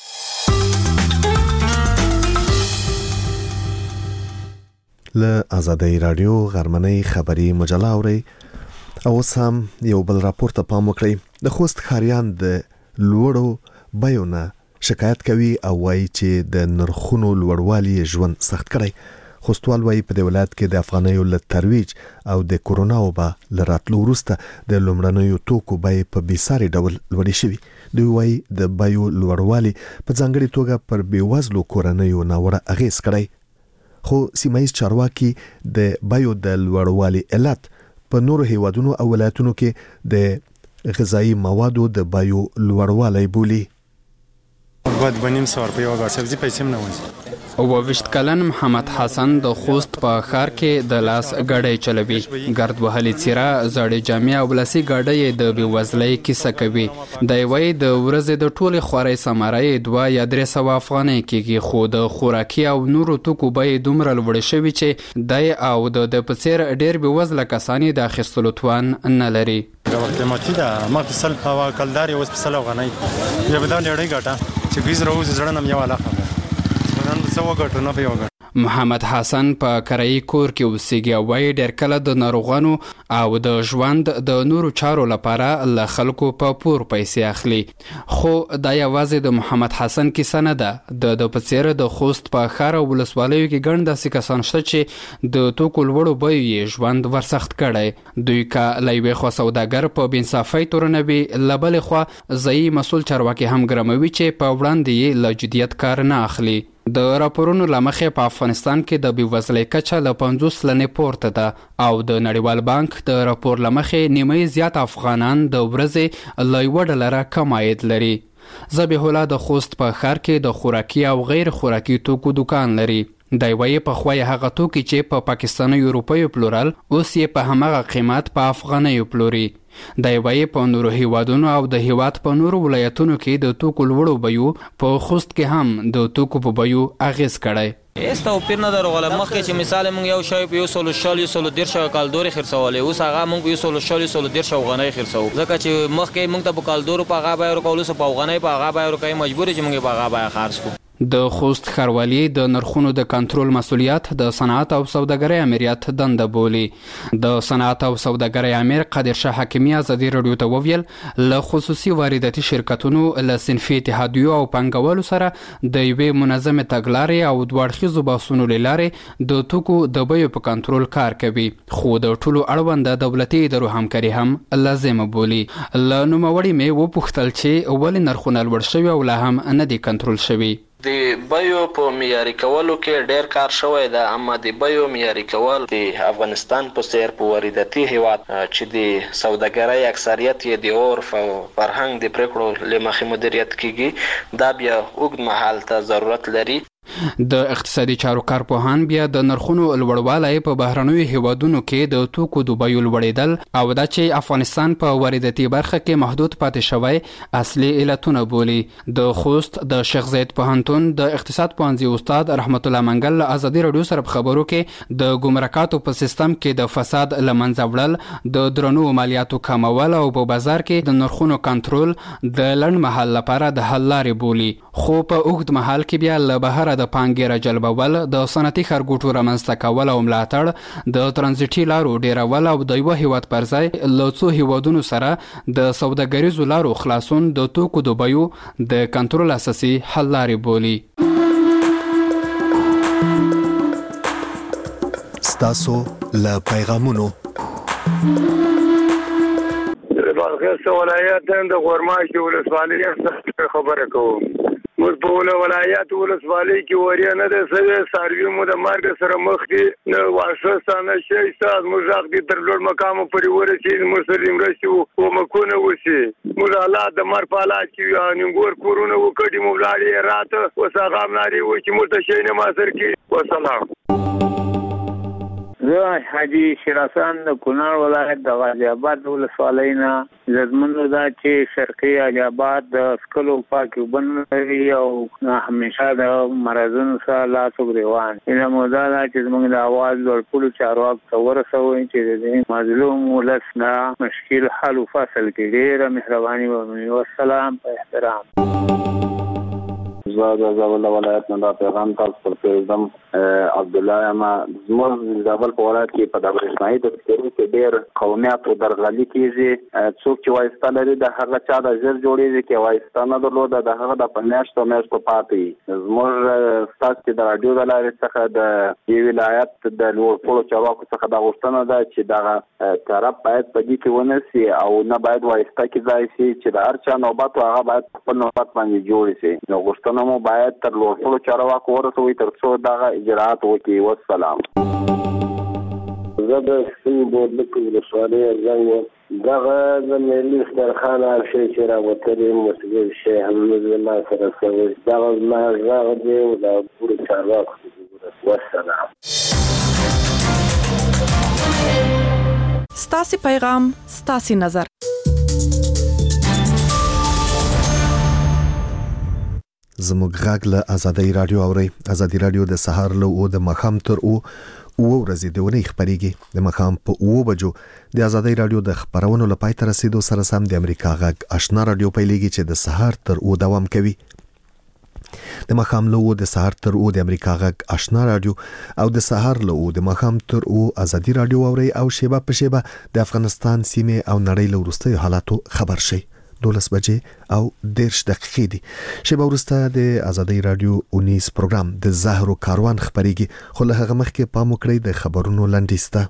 له ازادي رادیو غرمنۍ خبري مجله اوري. او سم یو بل راپور ته پام وکړئ. د خوست ښاریان د لوړو بیونه شکایت کوي او وایي چې د نرخونو لوړوالي ژوند سخت کړی. خوستوال وایي په دې ولایت کې د افغانیو له ترویج او د کورونا وبا له راتلو وروسته د لومړنیو توکو بیې په بېساري ډول لوړې شوي. دوی وایي د بیو لوړوالي په ځانګړې توګه پر بېوزلو کورنیو ناوړه اغېز کړی. خو سیمایي چارواکي د بیو د لوړوالي علت په نورو هیوادونو او ولایتونو کې د غذایی موادو د بیو لوړوالی بولي. باید بنیم سوار په یو غا سبزی پیسې نه وځي. 28 کلن محمد حسن د خوست په ښار کې د لاس ګاډۍ چلوي. ګرد وهلې څیره، زړې جامې او لاسي ګاډۍ د بېوزلۍ کیسه کوي. دی وایي د ورځې د ټولې خوارۍ ثمره یې 2 یا 300 افغانۍ کېږي، خو د خوراکي او نورو توکو بیې دومره لوړې شوي چې دی او د په څېر ډېر بېوزله کسان یې د اخیستلو توان نه لري. قیمتي ده، مخکې 100 کلدار یې اوس په 100 افغانۍ. بیا به دا لړۍ ګټه چې ګیز راوځي زړه نه مې یو علاقه ده. نن به څه وګټو نه به یې وګټو. محمد حسن په کرایي کور کې اوسېږي او وایي ډېر کله د ناروغانو او د ژوند د نورو چارو لپاره له خلکو په پور پیسې اخلي. خو دا یوازې د محمد حسن کیسه نه ده. د په څېر د خوست په ښار او ولسوالیو کې ګڼ داسې کسان شته چې د توکو لوړو بیو یې ژوند ورسخت کړی. دوی که له یوې خوا سوداګر په بېانصافۍ تورنوي، له بلې خوا ځایي مسؤل چارواکي هم ګرموي چې په وړاندې یې له جدیت کار نه اخلي. د راپورونو له مخې په افغانستان کې د بېوزلۍ کچه له 50 سلنې پورته ده او د نړیوال بانک د راپور له مخې نیمه زیات افغانان د ورځې له $1 کم عاید لري. ذبیح الله د خوست په ښار کې د خوراکي او غیر خوراکي توکو دکان لري. دی وایي پخوا یې هغه توکي چې په پاکستاني روپیو پلورل، اوس یې په همغه قیمت په افغانیو پلوري. دی وایي په نورو هیوادونو او د هیواد په نورو ولایتونو کې د توکو لوړو بیو په خوست کې هم د توکو په بیو اغیز کړی. هیڅ توپیر نه درغله. مخکې چې مثال موږ یو شی په 140 کالدورې خرڅولې، اوس هغه موږ په 140 افغانۍ خرڅو، ځکه چې مخکې موږ ته په کالدورو په هغه بیه ورکول، اوس په افغانۍ په هغه بیه ورکوي، مجبور چې موږ په هغه بیه خرڅ کړو. د خوست ښاروالي د نرخونو د کنټرول مسؤلیت د صنعت او سوداګرۍ امریت دنده بولي. د صنعت او سوداګرۍ امیر قادر شاه حکیمي ازادي راډیو ته وویل له خصوصي وارداتي شرکتونو، له صنفي اتحادیو او پانګوالو سره د یوې منظمې تګلارې او دوه اړخیزو بحثونو له لارې د توکو د بیو په کنټرول کار کوي، خو د ټولو اړونده دولتي ادارو همکاري هم لازمه بولي. له نوموړي مې وپوښتل چې ولې نرخونه لوړ شوي او لا هم نه دي کنټرول شوي. د بیو په معیاري کولو کې ډېر کار شوی ده، اما د بیو معیاري کول د افغانستان په څېر په وارداتي هیواد چې د سوداګرۍ اکثریت یې د عرف او فرهنګ د پرېکړو له مخې مدیریت کیږي، دا بیا اوږد مهال ته ضرورت لري. د اقتصادي چارو کارپوهان بیا د نرخونو لوړوالی په بهرنیو هیوادونو کې د توکو د بیو لوړېدل او دا چې افغانستان په وارداتي برخه کې محدود پاتې شوی اصلي علتونه بولي. د خوست د شیخ زاید پوهنتون د اقتصاد پوهنځي استاد رحمت الله منګل له ازادي راډیو سره په خبرو کې د ګمرکاتو په سیستم کې د فساد له منځه وړل، د درنو مالیاتو کمول او په بازار کې د نرخونو کنټرول د لنډ مهال لپاره د حل لارې بولي. خو په اوږد مهال کې بیا له بهره د پانګې راجلبول، د صنعتي ښارګوټو رامنځته کول او ملاتړ، د ترانزیټي لارو ډیرول او د یوه هیواد پر ځای له څو هیوادونو سره د سوداګریزو لارو خلاصون د توکو د بیو د کنټرول اساسي حل لارې بولي. ستاسو له پیغامونو بلخیص ولایت د غورماشي ولسوالۍ څخه خبره کوم. موږ په ولایت ولسوالۍ کې وریه نه ده سوی، څاروي مو د مرګ سره مخ دي، نه واښه نه شي ستا زموږ غږ دي تر لوړ مقامه پورې ورسېږي، زموږ سره دې مرستې کومکونه وشي. موږ حالات د مرګ په حالات کې یو، نیمګور کورونه وکړي، موږ لاړې راته اوس هغه هم لارې وکړي، موږ ته شی نه ماسر کړي. وسلام. زه حاجي شیر حسن د کونړ ولایت د غازي آباد ولسوالۍ نه زدمنو دا چې شرقي غازي آباد د سکلو پاکي اوبه نه لري او همیشه د مرضونو سره لاس ګریوان. هیله مو دا ده چې زموږ د اواز لوړ چارواکو ته ورسوئ چې د دې مظلوم ولس نه مشکل حل و فصل کې ډېره مهرباني وکړئ. والسلام په احترام. زه د زابل ولایت نه دا پیغام تاسو ته پرېږدم. عبدالله اما زموږ زابل په ولایت کې په د برېښنایي دفترو کې ډېر قومیت او درغلي کېږي. څوک چې وایسته لري د هغه چا د ژر جوړېږي، چې وایسته نه درلوده د هغه د په میاشتو پاتې وي. زموږ ستاسو کې د راډیو د لارې څخه د دې ولایت د لوړپوړو چارواکو څخه دا غوښتنه ده چې دغه طرف باید په دې کې ونه سي او نه باید وایسته کې ځای سي، چې د هر چا نوبت هغه باید خپل نوبت باندې جوړ سي. نو غوښتنه مو باید تر لوړپوړو چارواکو ورسوي تر څو دغه اجراءات وکړي. والسلام. زه د سپین بولدک ولسوالۍ زنګ دغه د ملي دسترخوان شی چې راوتلی مسؤل شیخ حمید الله سره سوي دغه ما غږ دی او د پوره چارواکو والسلام. ستاسو پیغام ستاسو نظر. زموږ غږ له ازادي رادیو اوري. ازادي رادیو د سهار له او د مخام تر او ورځې د ونې خبريږي. د مخام په 9 بجو د ازادي رادیو د خبرونو لپاره تر رسیدو سره سم د امریکا غږ آشنا رادیو پیلېږي چې د سهار تر او دوام کوي. د مخام له او د سهار تر او د امریکا غږ آشنا رادیو او د سهار له او د مخام تر او ازادي رادیو اوري او شیبه په شیبه د افغانستان سیمه او نړۍ له وروستي حالاتو خبر شي. 12 بجې او 10 دقیقې دي. شیبه وروسته د ازادي رادیو 19 پروګرام د زهرو کاروان خبريږي. خو له هغه مخکې پام وکړئ د خبرونو لنډیسته.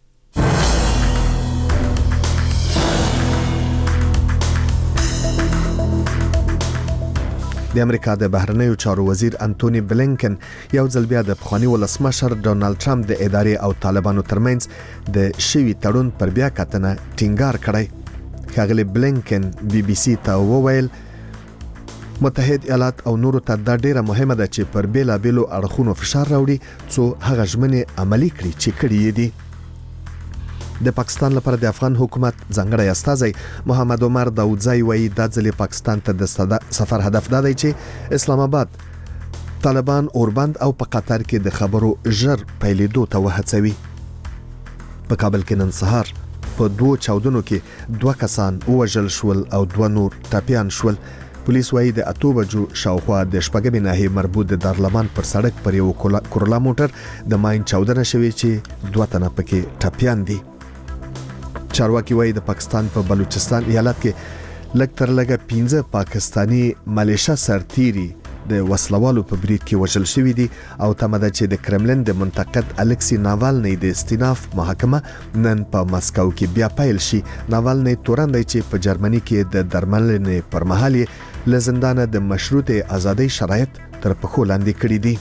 د امریکا د بهرنیو چارو وزیر انټونی بلینکن یو ځل بیا د پخوانی ولسمشر ډونالد ټرمپ د ادارې او طالبانو ترمنځ د شوی تړون پر بیا کتنه ټینګار کړی. ښاغلی بلینکن بي بي سي ته وویل متحد ایالات او نورو ته دا ډیره مهمه ده چې پر بیلابیلو اړخونو فشار راوړي څو هغه ژمنې عملي کړي چې کړي دي. د پاکستان لپاره د افغان حکومت ځانګړی استازی محمد عمر داودزی وایي دا ځل پاکستان ته د سفر هدف دا دی چې اسلام آباد طالبان اوربند او په قطر کې د خبرو ژر پیلېدو ته وهڅوي. په کابل کې نن سهار په 2 چاودنو کې 2 کسان وژل شول او 2 نور ټپيان شول. پولیس وايي د 8 بجو شاوخوا د شپږمې ناحیې مربوط د دارلمان پر سړک پر یو کورولا موټر د ماین چاودنه شوې چې 2 تنه پکې ټپيان دي. چارواکي وايي د پاکستان په بلوچستان ایالت کې لږ تر لږه 15 پاکستانی ملیشه سرتیري د وسلوالو په برید کې وژل شوی دي او تمه ده چې د کرملین د منتقد الکسی ناوالنی د استیناف محاکمه نن په مسکو کې بیا پیل شي. ناوالنی تورن دی چې په جرمني کې د درملنې پر مهال له زندانه د مشروطه ازادۍ شرایط تر پخو لاندې کړی دي.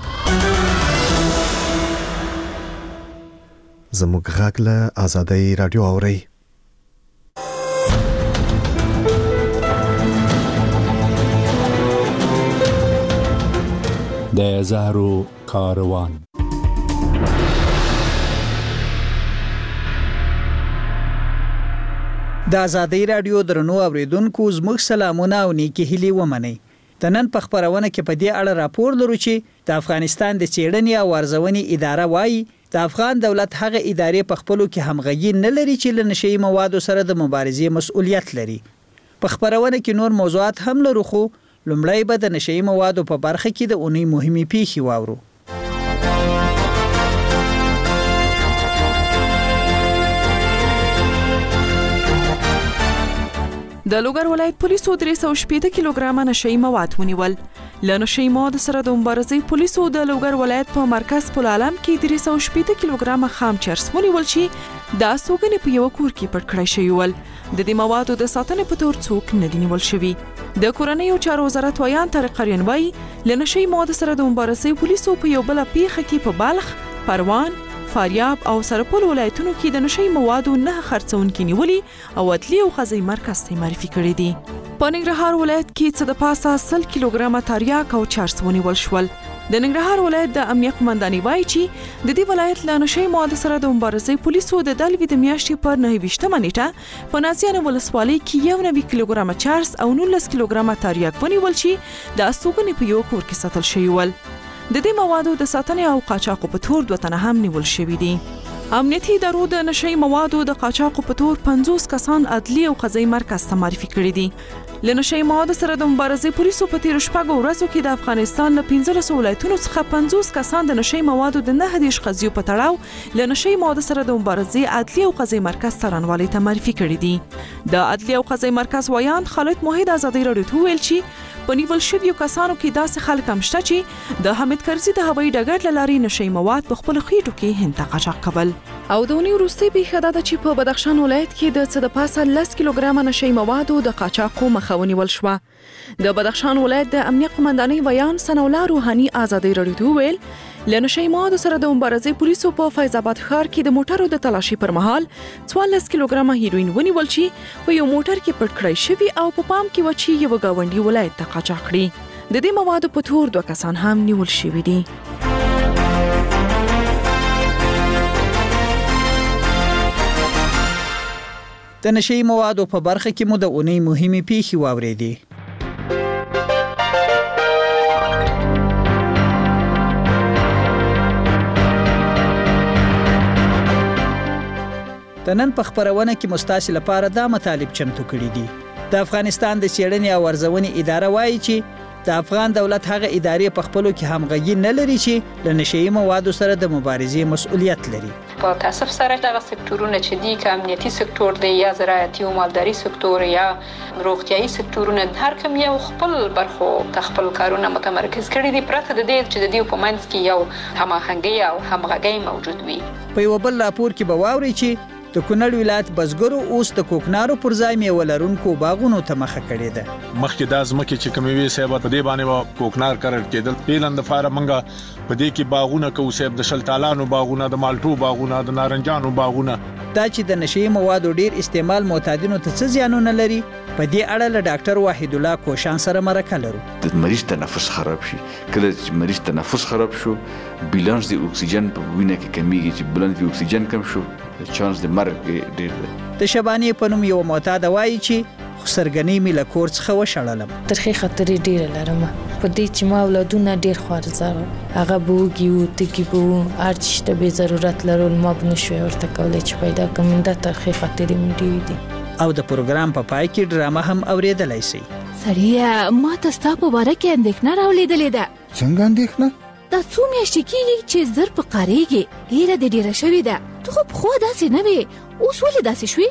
زموږ غږ له ازادۍ رادیو اوري. د زهرو کاروان. د ازادۍ رادیو درنو اوریدونکو زموږ سلامونه او نیکی هیلې ومنئ. د نن په خبرونه کې په دې اړه راپور لرو چې د افغانستان د څېړنې او ارزونې اداره وایي د افغان دولت هغه ادارې په خپلو کې همغږي نه لري چې له نشئی موادو سره د مبارزې مسؤلیت لري. په خبرونه کې نور موضوعات هم لرو خو لومړی به د نشئی موادو په برخه کې د اونۍ مهمې پیښې واورو. د لوګر ولایت پولیسو 380 کیلوګرام نشئی مواد ونیول. له نشئی مواد سره د مبارزې پولیسو د لوګر ولایت په مرکز پل عالم کې 380 کیلوګرام خام چرس ونیول چې دا سوګنې په یو کور کې پټ کړی شوی ول. د دې موادو د ساتنې په تور څوک نه دی نیول شوی. د کورنیو چارو وزارت ویان طارق قریان وایي له نشئی مواد سره د مبارزې پولیسو په یو بل پیښه کې په بلخ، پروان، فاریاب او سرپل ولایتونو کې د نشئی موادو 9 خرڅونکي نیولي او عدلي او قضایي مرکز ته معرفي کړي دي. په ننګرهار ولایت کې څه د پاسه 100 کیلوګرام تریاک او چرس ونیول شول. د ننګرهار ولایت د امنیت قومندانۍ وایي چې د دې ولایت له نشئی مواد سره د مبارزې پولیسو د دلوي د میاشتې پر 29 نیټه په نازیانو ولسوالۍ کې 1 کیلوګرام چرس او 19 کیلوګرام تریاک ونیول چې د استوګنې په یو کور کې ساتل شوی ول. د دې موادو د ساتنې او قاچاقو په تور 2 تنه هم نیول شوی دي. امنیتي ادارو د نشئی موادو د قاچاقو په تور 50 کسان عدلي او قضایي مرکز ته معرفي کړي دي. له نشئی موادو سره د مبارزې پولیسو په تیر شپږو ورځو کې د افغانستان له 15 ولایتونو څخه 50 کسان د نشئی موادو د 9 قضیو په تړاو له نشئی موادو سره د مبارزې عدلي او قضایي مرکز ترانوالي ته معرفي کړي دي. د عدلي او قضایي مرکز ویان خالد موحد ازادي رادیو ته ویل چې په نیول شویو کسانو کې داسې خلک هم شته چې د حامد کرزي د هوایي ډګر له لارې نشئی مواد په خپل خېټو کې هند ته قاچاق کول. او د اونۍ وروستۍ پیښه دا ده چې په بدخشان ولایت کې د څه د پاسه 10 کیلوګرامه نشي موادو د قاچاقو مخه ونیول شوه. د بدخشان ولایت د امنیه قومندانۍ ویان ثناءالله روحاني ازادي راډیو ته ویل له نشي موادو سره د مبارزې پولیسو په فیض آباد ښار کې د موټرو د تلاشي پر مهال 14 کیلوګرامه هیروین ونیول چې په یو موټر کې پټ کړی شوی او په پام کې و چې یو گاونډي ولایت ته قاچاق کړي. د دې موادو په تور 2 کسان هم نیول شوي دي. د نشي موادو په برخه کې مو د اونۍ مهمه پیښې واوریدې. د نن په خبرونه کې مستاسل لپاره دا مطالب چمتو کړي دي. د افغانستان د څېړنې او ارزونې اداره وایي چې د افغان دولت هغه ادارې په خپلو کې همغږي نه لري چې له نشي موادو سره د مبارزې مسؤلیت لري. په تاسف سره دغه سکتورونه چې دي که امنیتي سکتور دی یا زراعتي او مالداري سکتور یا روغتيایي سکتورونه هر کوم یو خپل برخو تخپل کارونه متمرکز کړي دي پرته د دې چې د دې په منځ کې یو هماهنګي او همغږي موجود وي. په یو بل راپور کې به واوري چې د کونړ ولایت بزګرو اوس د کوکنارو پر ځای میوه لرونکو باغونو ته مخه کړې ده. مخکې د ازمکه چې کوموي صاحب په دې باندې کوکنار کرل کېدل اعلان د فار منګه په دې کې باغونه کو صاحب د شلتالانو باغونه د مالټو باغونه د نارنجانو باغونه. دا چې د نشي موادو ډیر استعمال معتادینو ته څه زیانونه لري په دې اړه له ډاکټر وحید الله کوشان سره مرکه لرو. د مریض تنفس خراب شي کله چې مریض تنفس خراب شو بیلانس د اکسیجن په وینه کې کمیږي چې بلند د اکسیجن کم شو چانس د مرګ ډیر دی. د شبانی په نوم یو معتاد وایي چې سرګنی می له کور څخه وشړلم. ترخی خطر ډیر لرم په دې چې ما ولادونه ډیر خوارزار هغه بوګي او تګي بو ارچته به ضرورت لرول ما بنشوي ورته کولای چې پیدا کوم د ترخی خطر می دی. او د پروګرام په پای کې ډرامه هم اوریدلای شي. سړی ما ته ستا په باره کې اندېښنه راولیدلې ده. څنګه اندېښنه؟ دا څو میاشتې کېږي چې زر په قاریږي ډیره د ډیره شوې ده. ته خو پخوا داسې نه وې اوس ولې داسې شوې؟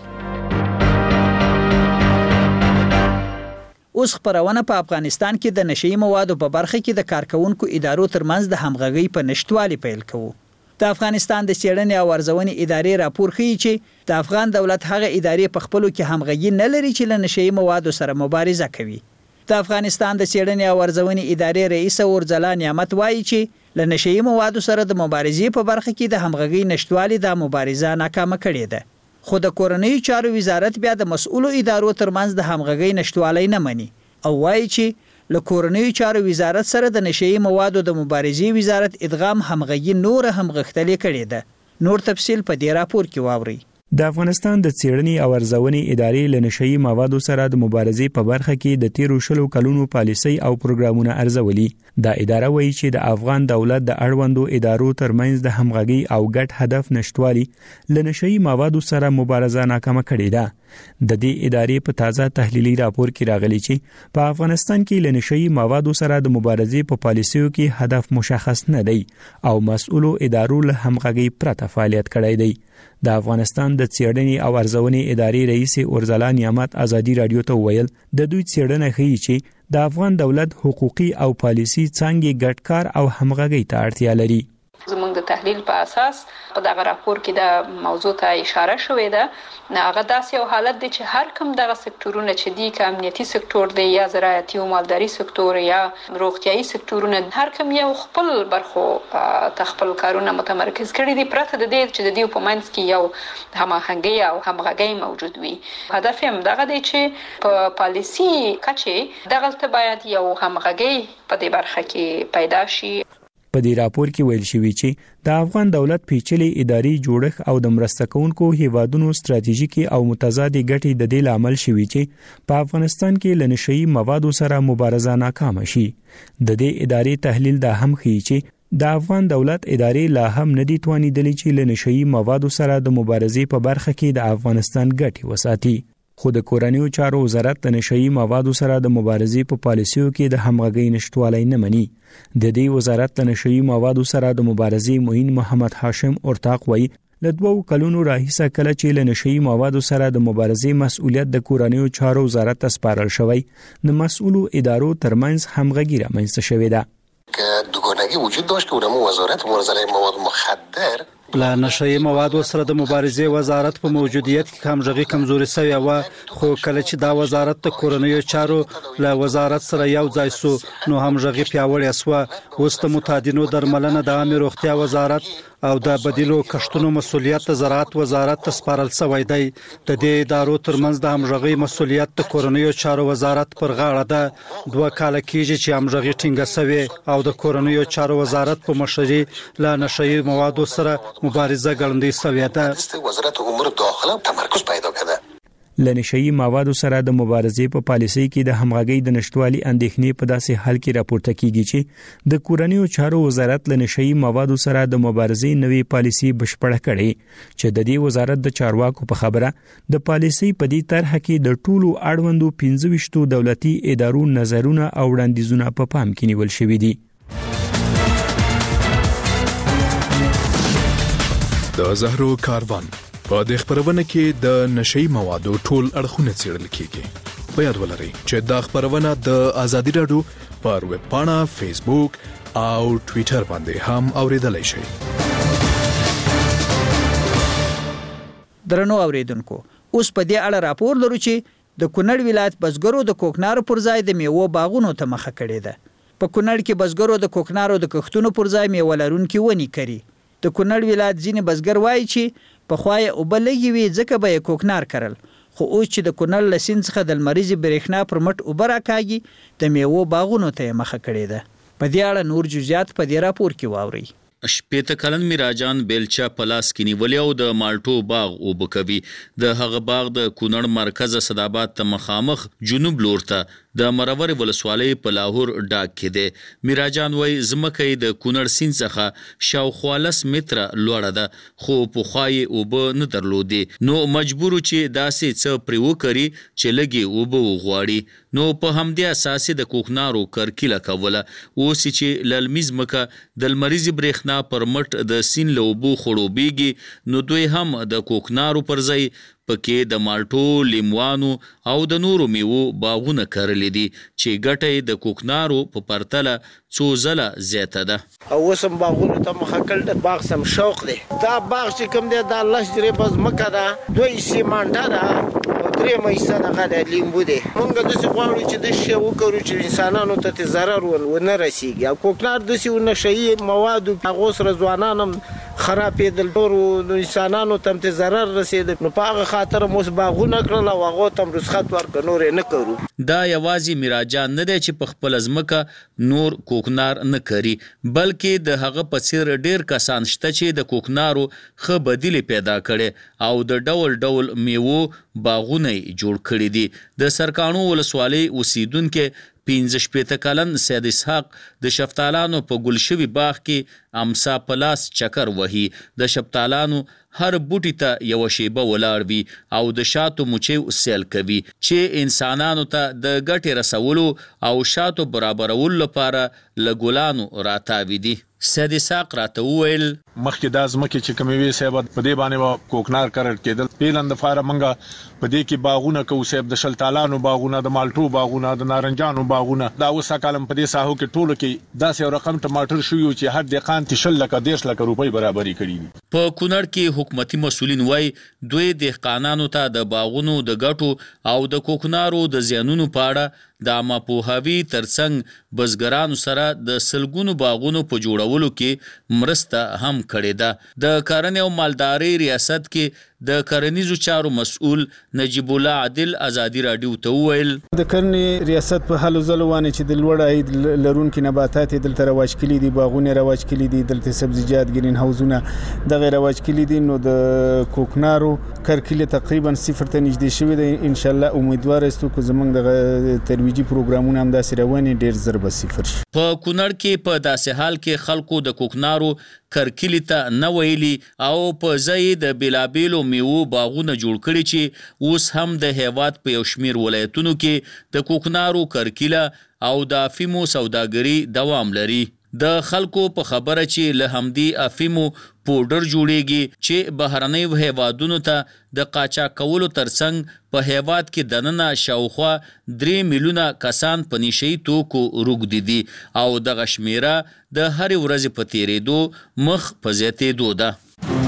اوس خبرونه په افغانستان کې د نشي موادو په برخه کې د کارکونکو ادارو ترمنځ د همغږۍ په نشټوالي پیل کوو. د افغانستان د څېړنې او ارزونې ادارې راپور ښیي چې د افغان دولت هغه ادارې په خپلو کې همغږي نه لري چې له نشي موادو سره مبارزه کوي. د افغانستان د څېړنې او ارزونې ادارې رئیس اورځلا نعمت وایي چې له نشي موادو سره د مبارزې په برخه کې د همغږۍ نشټوالي د مبارزه ناکامه کړې ده. خو د کورنیو چارو وزارت بیا د مسؤلو ادارو ترمنځ د همغږۍ نشټوالي نه مني او وایي چې له کورنیو چارو وزارت سره د نشي موادو د مبارزې وزارت ادغام همغږي نور هم غښتلې کړې ده. نور تفصیل په دې راپور کې واورئ. د افغانستان د څېړنې او ارزونې ادارې له نشي موادو سره د مبارزې په برخه کې د 13 کلونو پالیسۍ او پروګرامونه ارزولي. دا اداره وایي چې د افغان دولت د اړوندو ادارو ترمنځ د همغږي او ګډ هدف نشټوالي له نشي موادو سره مبارزه ناکامه کړې ده. د دې ادارې په تازه تحلیلي راپور کې راغلي چې په افغانستان کې له نشي موادو سره د مبارزې په پالیسیو کې هدف مشخص نه دی او مسؤلو ادارو له همغږي پرته فعالیت کړی دی. د افغانستان د څېړنې او ارزونې ادارې رئیس اورځلا نعمت ازادي رادیو ته ویل د دوی څېړنه ښیي چې د افغان دولت حقوقي او پالیسي څنګه ګډ کار او همغږي ته اړتیا لري. زموږ د تحلیل په اساس په دغه راپور کې د موضوع ته اشاره شوې ده. هغه داسې یو حالت دی چې هر کوم دغه سکتورونه چې دي که امنیتي سکتور دی یا زراعتي او مالداري سکتور یا روغتيایي سکتورونه هر کوم یو خپل برخو تخپل کارونه متمرکز کړي دي پرته د دې چې د دې په منځ کې یو هماهنګي او همغږي موجود وي. هدف هم دغه دی چې په پالیسي کچې دغه باید یو همغږي په دې برخه کې پیدا شي. په دې راپور کې ویل شوی چې د افغان دولت پیچلې اداري جوړښت او د مرسته کوونکو هیوادونو ستراتیژیکي او متضادې ګټې د دې لامل شوی چې په افغانستان کې له نشي موادو سره مبارزه ناکام شي. د دې ادارې تحلیل دا هم ښیي چې د افغان دولت ادارې لا هم ندي توانیدلې چې له نشي موادو سره د مبارزې په برخه کې د افغانستان ګټې وساتي. خو د کورنیو چارو وزارت د نشي موادو سره د مبارزې په پالیسیو کې د همغږۍ نشټوالی نه مني. د دې وزارت د نشي موادو سره د مبارزې معین محمد هاشم اورتاق وایي له 2 کلونو راهیسه کله چې له نشي موادو سره د مبارزې مسؤلیت د کورنیو چارو وزارت ته سپارل شوی د مسؤلو ادارو ترمنځ همغږي رامنځته شوې ده. که دوگانگی وجود داشت که اونمو وزارت مبارزه مواد مخدر له نشئی موادو سره د مبارزې وزارت په موجودیت کې همغږي کمزوري شوی و، خو کله چې دا وزارت د کورنیو چارو له وزارت سره یو ځای سو نو همغږي پیاوړې شوه. اوس د متعدینو درملنه د عامه روغتیا وزارت او د بدیلو کښتونو مسولیت د زراعت وزارت ته سپارل شوی دی. د دې ادارو ترمنځ د همغږي مسولیت د کورنیو چارو وزارت پر غاړه ده. 2 کال کېږي چې همغږي ټینګه شوی او د کورنیو چارو وزارت په مشرۍ له نشئی موادو سره مبارزه ګړندۍ شوې ده. وزارت امور داخله تمرکز پیدا کړه. لنشئی موادو سره د مبارزې په پالیسۍ کې د همغږۍ د نشټوالي اندېښنې په داسې حال کې راپورته کیږي چې د کورنیو چارو وزارت لنشئی موادو سره د مبارزې نوې پالیسۍ بشپړه کړې چې د دې وزارت د چارواکو په خبره د پالیسۍ په دې طرح کې د ټولو اړوندو 15 دولتي ادارو نظرونه او وړاندیزونه په پام کې نیول شوي دي. د زهرو کاروان په دې خبرونه کې د نشئی موادو ټول اړخونه څېړل کیږي. په یاد ولرئ چې دا خبرونه د ازادي رادیو پر ویب پاڼه، فیسبوک او ټوئیټر باندې هم اوریدلای شئ. درنو اوریدونکو، اوس په دې اړه راپور لرو چې د کونړ ولایت بزګرو د کوکنارو پر ځای د میوو باغونو ته مخه کړې ده. په کونړ کې بزګرو د کوکنارو د کښتونو پر ځای میوه لرونکي ونې کري. د کونړ ولایت ځینې بزګر وایي چې په خوای او بلګي وی ځکه به کوکنار کرل، خو اوس چې د کونړ لسین څخه د لمریزي برېښنا پر مټ اوبه راکاږي د میوو باغونو ته مخه کړې ده. په دې اړه نور جزئیات په دې راپور کې واورئ. شپېته کلن میراجان بیلچا پلاس کې نیولې او د مالټو باغ اوبه کوي. د هغه باغ د کونړ مرکز صداباد ته مخامخ جنوب لور ته د مرور ولسوالۍ په لاهور ډاک کې دی. میراجان وای زمکه د کونړ سیند څخه شاوخوا 10 متره لوړه ده، خو په خوای اوبه نه درلودې، نو مجبور چې داسې څه پرې وکړي چې لګي اوبه وغواړي. نو په همدې اساس د کوکنارو کرکیله کوله. اوس چې للمیز مکه د لمریزي برېښنا پر مټ د سین له اوبو خړوبېږي، نو دوی هم د کوکنارو پر ځای پکې د مالټو، لیموانو او د نورو میوو باغونه کرلې دي چې ګټه د کوکنارو په پرتله څو ځله زیاته ده. او وسم باغونو ته مخه کړل، د باغ سم شوق دی. دا باغ چې کوم دی دا لږ جری بز مکه ده، دوی سیمانټه ده او درې مېسه دغه د لیمبو دی. موږ د څه غواړو چې د شی وکړو چې انسانانو ته ضرر ونه رسیږي. او کوکنار د څه نشئی مواد هغه سره ځوانانم خرابېدل، ټول انسانانو ته ضرر رسیدل. نو په هغه خاطر موږ باغونه کړل او هغه تم رسخت ورک نور نه کړو. دا یوازې میراجان نه دی چې په خپل ځمکه نور کوکنار نه کری، بلکې د هغه په څیر ډیر کسان شته چې د کوکنارو ښه بدیل پیدا کړي او د ډول ډول میوو باغونه جوړ کړي دي. د سرکانو ولسوالۍ اوسیدونکو 15 کلن سید اسحاق د شفتالانو په ګلشوي باغ کې امسا پلاس چکر وهي. د شفتالانو هر بوټي ته یو شیبه ولاړ وي او د شاتو مچیو سیل کوي چې انسانانو ته د ګټې رسولو او شاتو برابرولو لپاره له ګلانو راتاوي دي. سید اسحاق راته وویل مخکې دا ځمکې چې کومې وې صاحب په دې باندې کوکنار کرل کېدل. پیلن د فاره منګه په دې کې باغونه کوو صاحب، د شلتالانو باغونه، د مالټو باغونه، د نارنجانو باغونه. دا اوس کالم په دې ساحو کې ټولو کې داسې یو رقم ټماټر شوی چې هر دقان 30 لکه 10 لکه روپۍ برابرې کړي دي. په کونړ کې حکومتي مسولین وای دوی دهقانانو ته د باغونو د ګټو او د کوکنارو د زیانونو په اړه د عامه پوهاوي ترڅنګ بزګرانو سره د سلګونو باغونو په جوړولو کې مرسته هم کړې ده. د کرنې او مالدارۍ ریاست کې د کرنیزو چارو مسؤل نجیب الله عادل ازادي رادیو ته وویل د کرنې ریاست په حالو ځلوانه چې د لوړ عاید لرونکو نباتات دلته رواج کړي دي، باغونه رواج کړي دي، دلته سبزیجات ګرین هاوزونه دغه رواج کړي دي. نو د کوکنارو کرکیله تقریبا صفر ته نږدې شوې ده. ان شاء الله امیدوار یاستو چې زمونږ د ترویجي پروګرامونه هم داسې رواني ډیر زر به صفر شي. په کونړ کې په داسې حال کې خلکو د کوکنارو کرکیلی ته نه ویلي او په ځای د بیلابیلو میوو باغونه جوړ کړي چې اوس هم د هیواد په یو شمیر ولایتونو کې د کوکنارو کرکیله او د افیمو سوداګري دوام لري. د خلکو په خبره چې له همدی افیمو پودر جوړیږي چې بهرنۍ هیوادونو ته د قاچاق کولو ترڅنګ په هیواد کې دننه شاوخوا 3 میلیونه کسان په نشئی توکو روږدي دي او دغه شمیره د هر ورځې په تیریدو مخ په زیاتېدو ده.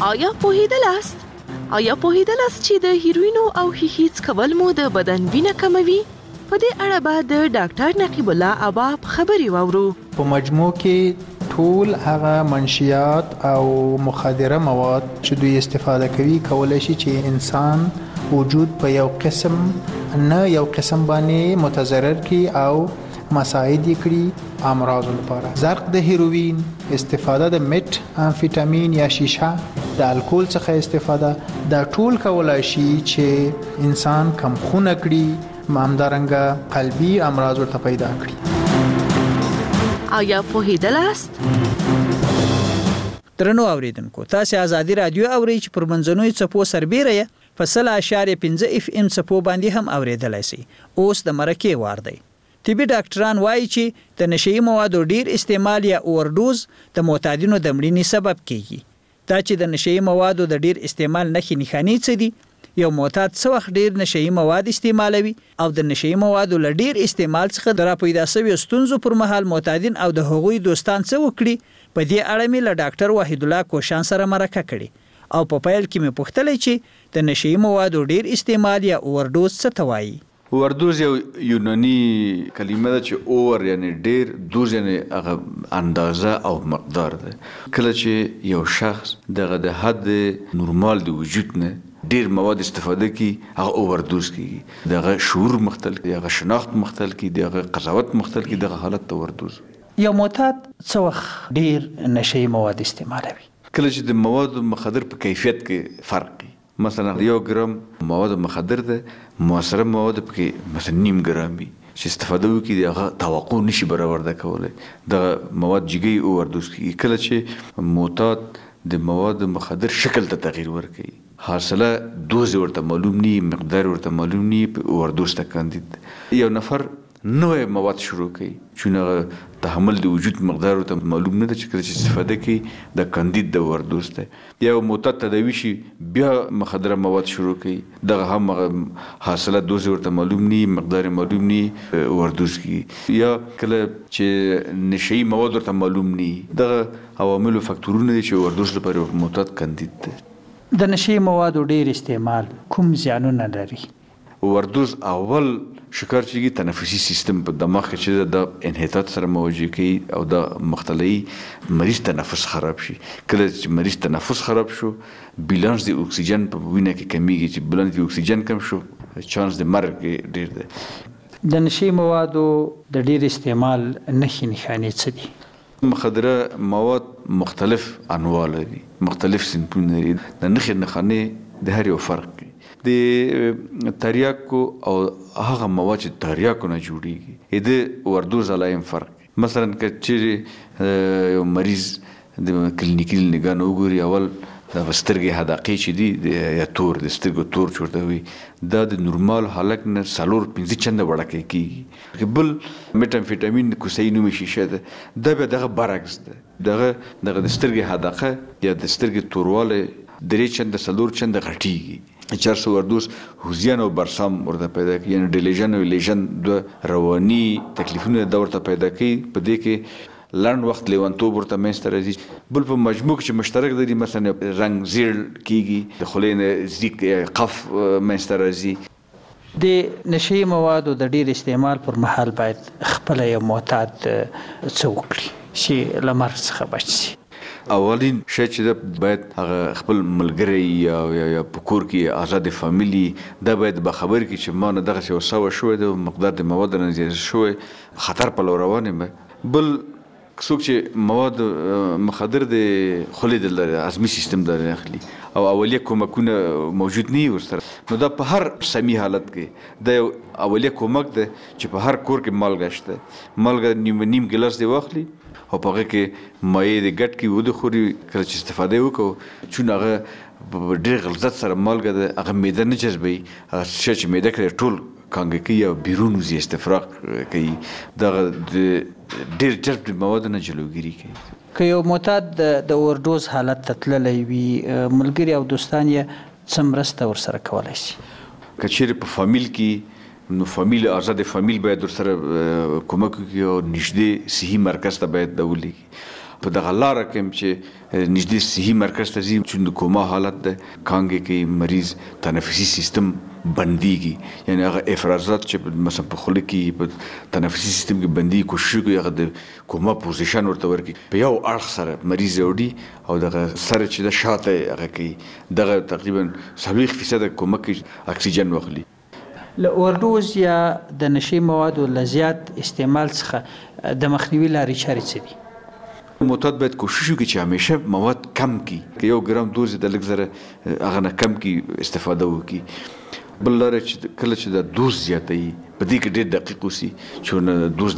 آیا پوهیدلاست چې د هیروینو او هیڅ کول مو د بدن وینه کموي؟ په دې اړه به د ډاکټر نقیب الله اباب خبري واورو. په مجموع کې ټول هغه منشیات او مخدره مواد چې دوی استفاده کوي کولای شي چې انسان وجود په یو قسم باندې متضرر کی او مساعد کړي امراض لپاره. زرق د هیروین، استفاده د مت امفیتامین یا شیشه، د الکول څخه استفاده، دا ټول کولای شي چې انسان کم خونه کړي، همدارنګه قلبي امراض ورته پیدا کړي. آیا پوهیدلاست؟ درنو اوریدونکو، تاسو ازادي رادیو اورئ چې پر منځنوي څپو سربېره په 0.5 FM څپو باندې هم اوریدلای شئ. اوس د مرکه وار دی. طبي ډاکټران وایي چې د نشئی موادو ډیر استعمال یا اوورډوز د معتادینو د مړینې سبب کیږي. دا چې د نشئی موادو د ډیر استعمال نښې نښانې څه دي؟ یو معتاد څه وخت ډیر نشئی مواد استعمالوي او د نشئی موادو ل ډیر استعمال څخه درا پیدا شوی ستونزو پر مهال معتادین او د هغوی دوستان څه وکړي؟ په دې اړه مې له ډاکټر وحید الله کوشان سره مرکه کړې او په پیل کې مې پوښتلې چې د نشئی موادو ډیر استعمال یا اوورډوز څه ته وایي. اوورډوز یو یوناني کلمه ده چې اوور یعنی ډیر، دوز یعنی هغه اندازه او مقدار ده. کله چې یو شخص دغه د حد نورمال د وجود نه ډیر مواد استفاده کی هغه اوورډوز کیږي. دغه شعور مختل کی، دغه شناخت مختل کی، دغه قضاوت مختل کی، دغه حالت اوورډوز. یو معتاد څه وخت ډیر نشئی مواد استعمالوي؟ کله چې د مواد مخدر په کیفیت کې فرق وي. مثلا 1 ګرام مواد مخدر ده، موثره مواد پکې مثلا 0.5 ګرام وي چې استفاده وکړي دغه توقع نشي برآورده کولای. د مواد جګي اوورډوز کیږي. کله چې معتاد د مواد مخدر شکل ته تغییر ورکړي، حاصله دوز ورته معلوم ني، مقدار ورته معلوم ني، اوورډوز ته کاندید. یو نفر نوې مواد شروع کړي چې تحمل د وجود مقدار ورته معلوم نه ده چې کله چې استفاده کوي د کاندید د اوورډوز ته. یو معتاد تداوی شي بیا مخدره مواد شروع کوي، دغه هم حاصله دوز ورته معلوم ني، مقدار معلوم ني، اوورډوز کیږي. یا کله چې نشئی مواد ورته معلوم ني، دغه عوامل او فاکتورونه دي چې اوورډوز لپاره معتاد کاندید ده. د نشئی موادو ډیر استعمال کوم زیانونه لري؟ اوورډوز اول شکار چیږي تنفسي سیستم په دماغ کې چې د انحطاط سره مواجه کوي او د مختلفي مریض تنفس خراب شي. کله چې مریض تنفس خراب شو، بیلانس د اکسیجن په وینه کې کمیږي. چې بیلانس د اکسیجن کم شو، چانس د مرګ ډیر دی. د نشئی موادو د ډیر استعمال نښې نښانې څه دي؟ مخدره مواد مختلف انواع لري، مختلف صنفونه لري. د نښې نښانې د هر یو فرق کوي. د تریاکو او هغه مواد چې تریاکو نه جوړیږي د اوورډوز علایم فرق. مثلا چې یو مریض د کلینیکي نگاه وګوري، اول د سترګې حدقې چې دي یا تور د سترګو تور چورته وي، دا د نورمال حالت نه 4-5 چنده وړاکې کیږي. بل میټامفیټامین کوساین نومي شیشه ده، دا به دغه برعکس ده. دغه د سترګې حدقه یا د سترګې تورواله 3 چنده 4 چنده غټیږي. 400 اوورډوز هوزیان او برسام ورته پیدا کوي، یعنی ډیلیژن او لیژن د رواني تکلیفونه د ورته پیدا کوي. په دې کې لنډ وخت لیوانتوب ورته منځته راځي. بل په مجموع کې مشترک دي، مثلا رنگ زیړ کیږي، د خولې نه زیک قف منځته راځي. د نشئی موادو د ډیر استعمال پر مهال باید خپل یو معتاد څه وکړي چې له مرګ څخه بچ شي؟ اولین شی چې باید هغه خپل ملګری یا په کور کې آزاد فامیلی دا باید به خبر کی چې ما نه دغه څه وسو شوې د مقدار د مواد نه زیات شوې، خطر په لور روانه مې. بل څوک چې مواد مخدر د خلې د عصبي سیستم د اخلي او اولیه کومکونه موجود نه ورسره، نو دا په هر سمی حالت کې د اولیه کومک ده چې په هر کور کې مالګه شته، مالګه نیم ګلاس دی واخلي او په هغه کې مایع د ګټ کې ود خوري. کله چې استفاده وکړو چون هغه ډېر غلظت سره مالګه ده، هغه معده نه جذبوي، هغه شی چې معده کې ټول کانګه کوي او بیرون وزي استفراغ کوي، دغه ډېر جذب مواد نه جلوګیری کوي. که یو معتاد د اوورډوز حالت ته تللی وي، ملګري او دوستان یې څه مرسته ورسره کولی شي؟ که چیرې په فامیل کې، نو فامیل آزاد فامیل باید ورسره کومک وکړي او نږدې صحي مرکز ته باید ولېږي. په دغه لار کې چې نږدې صحي مرکز ته ځي چې د کوما حالت ده کانګې کې مریض تنفسي سیستم بنديږي یعنی هغه افرازات چې مثلا په خوله کې په تنفسي سیستم کې بندي کوشش کوي هغه د کوما پوزیشن ورته ورکی په یو اړخ سره مریض وړي او دغه سره چې د شاته هغه کوي دغه تقریبا 70% کوما کې اکسیجن واخلي له اوردوز یا د نشي موادو لزیات استعمال څخه د مخنیوي لارې چارې څه دي؟ معتاد باید کوشش وکړي چې همیشه مواد کم کړي که 1 ګرام دوز د لږ زره هغه نه کم کړي استفاده وکړي بل لاره چې کله چې د دوز زیاتوي په دې کې ډېر دقیق اوسي چې نه دوز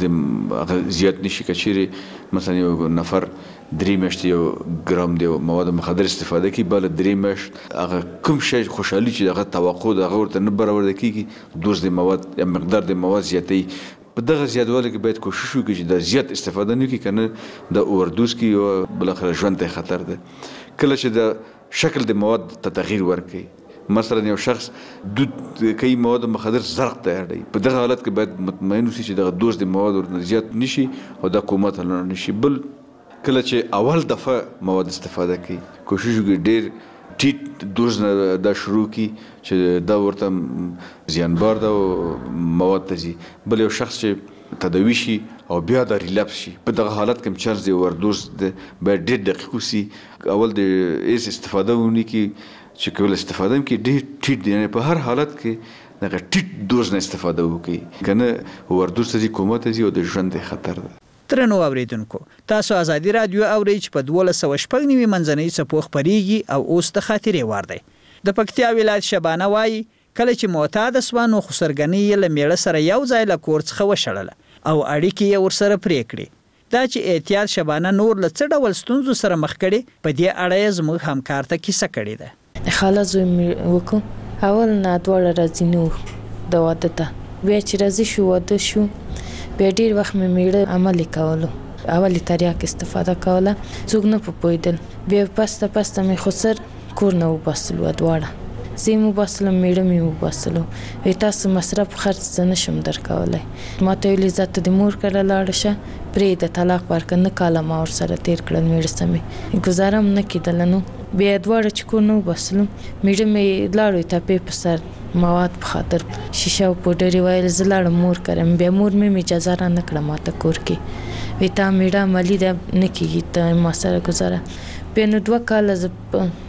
د زیات نشي کچېرې مثلا یو نفر 3 میاشتې 1 ګرام د مواد مخدر استفاده کوي بل 3 میاشت هغه کوم شی خوشحالي چې دغه توقع دغه ورته نه برابر کیږي دوز د مواد یا مقدار د مواد زیاتوي په دغه زیاتوالی کې باید کوشش وکړي چې د زیات استفاده نه کړي کنه د اووردوز کې او بل اخر ژوند ته خطر ده کله چې د شکل د مواد ته تغییر ورکړي مثلا یو شخص دود کوي مواد مخدر زرق ته اړي په دغه حالت کې باید مطمئن اوسي چې دغه دوز د مواد ورته زیات نشي او د کومه نه نشي بل کله چې اول دفعه مواد استفاده کوي کوشش وکړي ډېر ټیټ دوز نه دا شروع کی چې دا ورته زیانبار ده مواد ته ځي بل یو شخص چې تداوی شي او بیا د ریلپس شي په دغه حالت کې چانس دی اووردوز باید ډېر دقیق اوسي اول د ایس استفاده ونی کی چې کول استفاده کې ډېر ټیټ دی یعنی په هر حالت کې دغه ټیټ دوز نه استفاده وکړي کنه اووردوز ته کومه ته ځي او د ژوند خطر ده ترنو اوریدونکو تاسو ازادي رادیو اورئ چې په 1290 منځنۍ څپو خبريږي او اوس د خاطرې وار دی د پکتیا ولایت شبانه وایي کله چې معتاد اسوانو خسرګنۍ له میړه سره یو ځای له کور څخه وشړله او اړیکې یې ورسره پرې کړې دا چې احتیاط شبانه نور له څه ډول ستونزو سره مخ کړي په دې اړه زموږ همکار ته کیسه کړې ده خاله زوی وکړو اول نه دواړه راځي نو د واده ته بیا چې راځي شو واده شو بیا ډیر وخت مې میړه عمل کولو اولی تریاک استفاده کوله څوک نه پوهیدل بیا پسته مې خسر کور نه وباسلو دواړه زمو باسلو میړه مې وباسلو وی تاسو مصرف خرڅ څه نشم درکولای ما ته ویل عزت د مور کړه لاړ شه پرې د طلاق ورکنه کاله ما ور سره تیر کړل میړه سمې گزارم نه کیدل نو بیا دواړه چې کور نه وباسلو میړه مې لاړو ته په سر مواد په خاطر شیشه او پودر وایل زلاړ مور کړم بیا مور مې اجازه را نه کړم ماته کور کې وی تا میړه ملي ده نه کیږي ته ما سره گزاره بیا نو 2 کال ز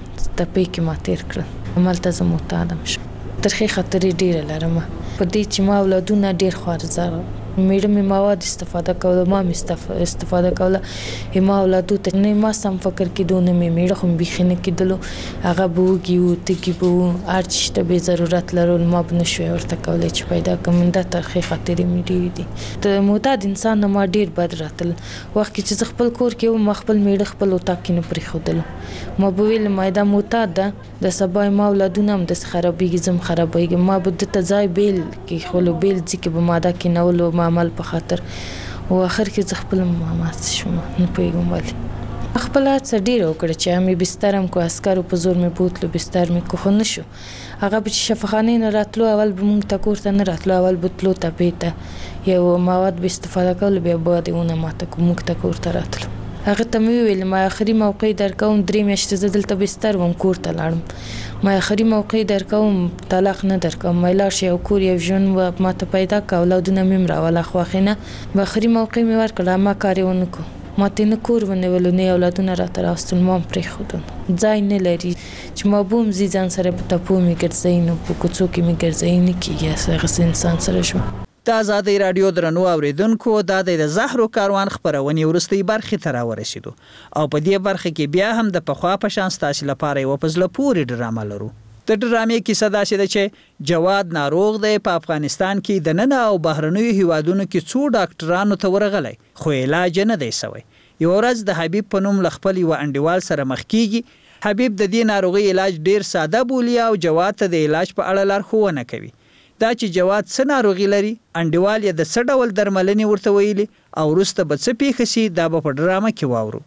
ته په کې ما تیر کړل عملته زه معتادم شم ترخی خطرې ډیره لرم په دې چې ما اولادونه ډیر خوارزار میړه مې مواد استفاده کوله ما مې استفاده کوله ما اولادو ته نه ما سم فکر کېدو نه مې میړه خو بيخي نه کېدلو هغه بوږي او تګي بو ارچشته به ضرورت لرول ما بنشوي ورته کولای چې پیدا کوم د ترخی خطرې مې ډیر دي ته معتاد انسان نه ما ډیر بد راتل وخت چې خپل کور کې ما خپل میړه خپل وتا کې نه پرې خودلو ما بویل ما دا معتاد ده د سبا ما اولادونه هم د خرابېږي زم خرابېږي ما بده ته ځای بیل کې خلو بیل چې به ماده کې نو ما عمل په خاطر او اخر کې خپل مامات شوم نه پېږم ولې خپل څه ډیر وکړ چې مې بسترم کو عسکرو په زور مې بوتلو بستر مې کو خو نشو هغه په شفاخانه نه راتلو اول به مونږ ته کور ته نه راتلو اول بوتلو ته پیته یو مواد به استفاده کول بیا به دونه ماته کو مونږ ته کور ته راتلو هغه ته مې ویل ما اخري موقع درکوم 3 میاشتې زدل ته بستر وم کور ته لاړم ما اخري موقع درکوم طلاق نه درکوم ما لاړ شي او کور یو ژوند و ما ته پیدا کا اولادونه مې راولا خوخینه ما اخري موقع مې ورکړه ما کارونه کو ما ته نه کور ونیول نه اولادونه را تر واستل ما پرې خودم ځای نه لري چې ما بوم زی ځان سره په تپو مې ګرځي نو په کوڅو کې مې ګرځي نه کیږي هغه انسان سره شو د آزادۍ رادیو درنو اوریدونکو د زهرو کاروان خبرونې ورستۍ برخې ته راورسېدو او په دې برخه کې بیا هم د پخوا په شان ستاسو لپاره یو په زړه پورې ډرامه لرو د ډرامې کیسه داسې ده چې جواد ناروغ دی په افغانستان کې د نن او بهرنیو هیوادونو کې څو ډاکټرانو ته ورغلی خو علاج نه دی سوی یو ورځ د حبیب په نوم خپل یو انډیوال سره مخ کیږي حبیب د دې ناروغي علاج ډیر ساده بولی او جواد ته د علاج په اړه لارښوونه کوي دا چې جواد څه ناروغي لري انډیوال یې د څه ډول درملنې ورته ویلي او وروسته به څه پیښه شي دا به په ډرامه کې واورو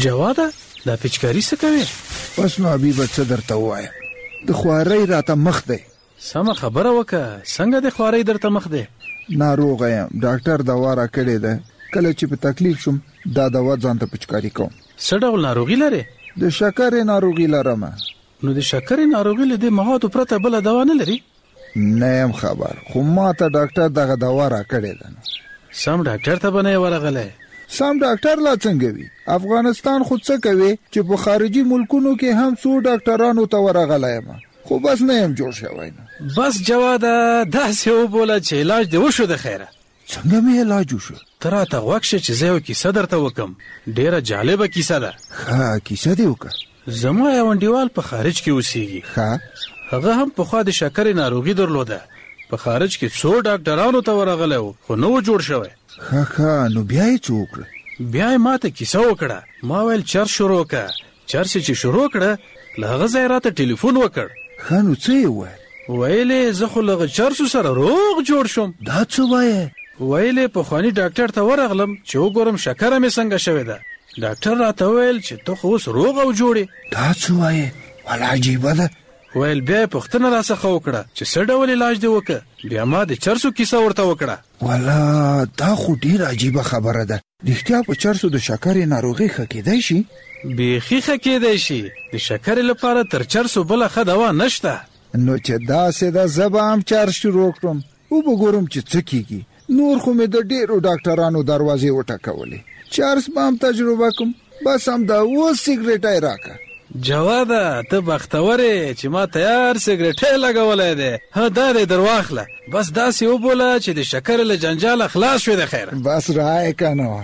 جواده دا پچکاری څه کوي؟ بس نو حبیب څه درته وایم، د خوارۍ راته مخ دی. سمه خبره وکه، څنګه د خوارۍ درته مخ دی؟ ناروغه یم، ډاکټر دوا را کړې ده، کله چې په تکلیف شم دا دوا ځان ته پچکاری کوم. څه ډول ناروغي لري؟ د شکرې ناروغي لرم. نو د شکرې ناروغي له دې موادو پرته بل دوا نه لري؟ نه یم خبر، خو ما ته ډاکټر دغه دوا را کړې ده. سم ډاکټر ته بنه ورغله؟ سم ډاکټر لا څنګه وي؟ افغانستان خو څه کوي چې په خارجي ملکونو کې هم څو ډاکټرانو ته ورغله یم، خو بس نه یم جوړ شوی. بس جواده داسې وبوله چې علاج دی وشو. د خیره څنګه مې علاج وشو؟ ته راته غوږ شه چې زه یو کیسه درته وکم، ډیره جالبه کیسه ده. ښه کیسه دې وکړه. زما یو انډیوال په خارج کې اوسېږي. هغه هم پخوا د شکرې ناروغي درلوده، په خارج کې څو ډاکټرانو ته ورغلی و خو نه و جوړ شوی. ښه نو بیا یې څه وکړه؟ بیا یې ماته کیسه وکړه. ما ویل چرس شروع کړه. چرس چې شروع کړه له هغه ځای راته ټلیفون وکړ. ښه نو څه یې وویل؟ ویلې زه خو له چرسو سره روغ جوړ شوم. دا څه وایې؟ ویلې پخواني ډاکټر ته ورغلم چې وګورم شکره مې څنګه شوې ده. ډاکټر راته ویل چې ته خو اوس روغ او جوړې. دا څه وایې؟ والا عجیبه ده. ویل بیا یې پوښتنه راڅخه وکړه چې څه ډول علاج دې وکړه. بیا ما د چرسو کیسه ورته وکړه. والا دا خو ډېره عجیبه خبره ده. رښتیا په چرسو د شکرې ناروغي ښه کېدی شي؟ بیخي ښه کېدی شي. د شکرې لپاره تر چرسو بله ښه دوا نشته. نو چې داسې ده زه به هم چرس شروع کړم، وبګورم چې څه کېږي. نور خو مې د ډېرو ډاکټرانو دروازې وټکولې، چرس به هم تجربه کوم. بس هم دا اوس سیګریټی راکړه. جواده ته بختور یې چې ما تیار سیګریټی لګولی دی. ها دا دی در واخله. بس داسې وبوله چې د شکرې له جنجاله خلاص شوې د خیره. بس رایې که نه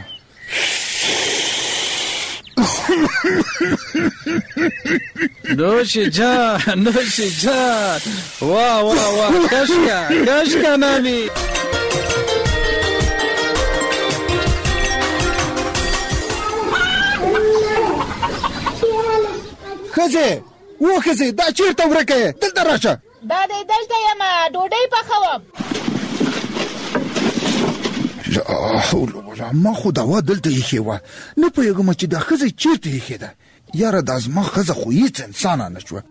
نوش جان نوش جان. واه واه واه کشکا نامی. ښځې وښځې دا چېرته ورکه یې؟ دلته راشه. دا دی دلته یم، ډوډۍ پخوم. ما خو دوا دلته ایښې وه، نه پوهېږم چې دا ښځه چېرته ایښې ده. یاره دا زما ښځه خو هېڅ انسانه نه شوه.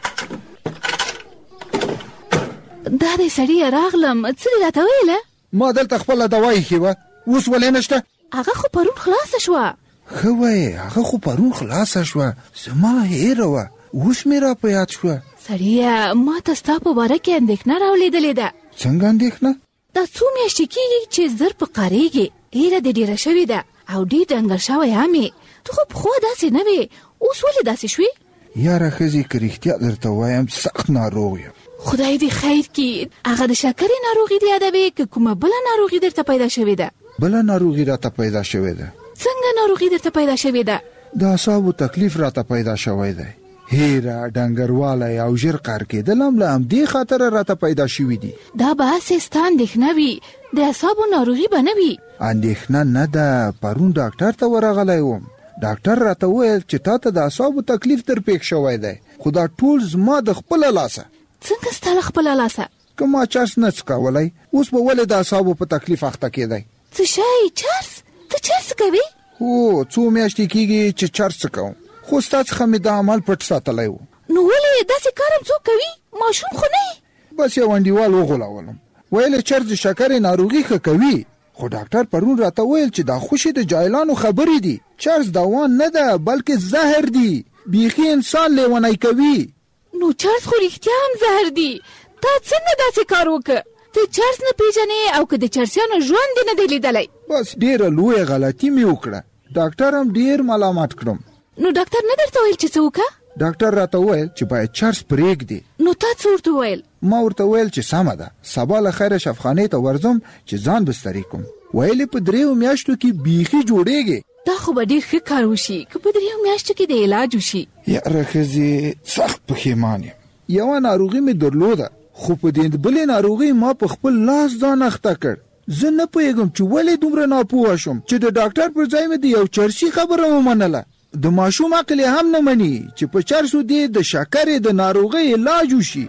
دا دی سړیه راغلم، څه دې راته ویله؟ ما دلته خپله دوا ایښې وه، اوس ولې نشته؟ هغه خو پرون خلاصه شوه. ښه وایې، هغه خو پرون خلاصه شوه، زما هېره وه، اوس مې را په یاد شوه. سړیه ما ته ستا په باره کې اندېښنه راولیدلې ده. څنګه اندېښنه؟ دا څو میاشتې کېږي چې زر په قارېږي، هیره دې ډېره شوې ده او ډېر ډنګر شوی هم یې. ته خو پخوا داسې نه وې، اوس ولې داسې شوې؟ یاره ښځې که رښتیا درته وایم سخت ناروغ یم. خدای دې خیر کړي. هغه د شکرې ناروغي دې یادوې که کومه بله ناروغي درته پیدا شوې ده؟ بله ناروغي راته پیدا شوې ده. څنګه ناروغي درته پیدا شوې ده؟ د اعصابو تکلیف راته پیدا شوی دی. هیره، ډنګروالی او ژر قهر کېدل هم له همدې خاطره راته پیدا شوي دي. دا به هسې ستا اندېښنه وي، د اعصابو ناروغي به نه وي. اندېښنه نه ده، پرون ډاکټر ته ورغلی وم. ډاکټر راته وویل چې تا ته د اعصابو تکلیف در پېښ شوی دی، خو دا ټول زما د خپله لاسه. څنګه ستا له خپله لاسه؟ که ما چرس نه څکولی، اوس به ولې د اعصابو په تکلیف اخته کېدی؟ څه شی؟ چرس؟ ته چرس کوې؟ هو، څو میاشتې کېږي چې چرس څکوم، خو ستا څخه مې دا عمل پټ ساتلی و. نو ولې داسې کار هم څوک کوي؟ ماشوم خو نه یې؟ بس یو انډیوال وغولولم، ویل چرس د شکرې ناروغي ښه کوي، خو ډاکټر پرون راته ویل چې دا خوشې د جاهلانو خبرې دي. چرس دوا نه ده بلکې زهر دی، بیخي انسان لیونی کوي. نو چرس خو رښتیا هم زهر دی. تا څنګه داسې کار وکړه؟ ته چرس نه پیژنې او که د چرسیانو ژوند دې نه دی لیدلی؟ بس ډېره لویه غلطي مې وکړه، ډاکټر هم ډېر ملامت کړم. نو ډاکټر نه درته ویل چې څه وکړه؟ ډاکټر راته ویل چې باید چرس پرېږدي. نو تا څه ورته ویل؟ ما ورته ویل چې سمه ده، سبا له خیره شفخانې ته ورځم چې ځان بستري کوم. ویلې په 3 میاشتو کې بیخي جوړېږي. دا خو به ډېر ښه کار وشي که په 3 میاشتو کې د علاج وشي. یاره ښځې سخت پښیمان یم. یوه ناروغي مې درلوده، خو په دې بلې ناروغي ما په خپل لاس ځان اخته کړ. زه نه پوهېږم چې ولې دومره ناپوهه شوم چې د ډاکټر پر ځای مې د یو چرسي خبره ومنله. د ماشوم عقل یې هم نه مني چې په چرسو دې د شکرې د ناروغۍ علاج وشي.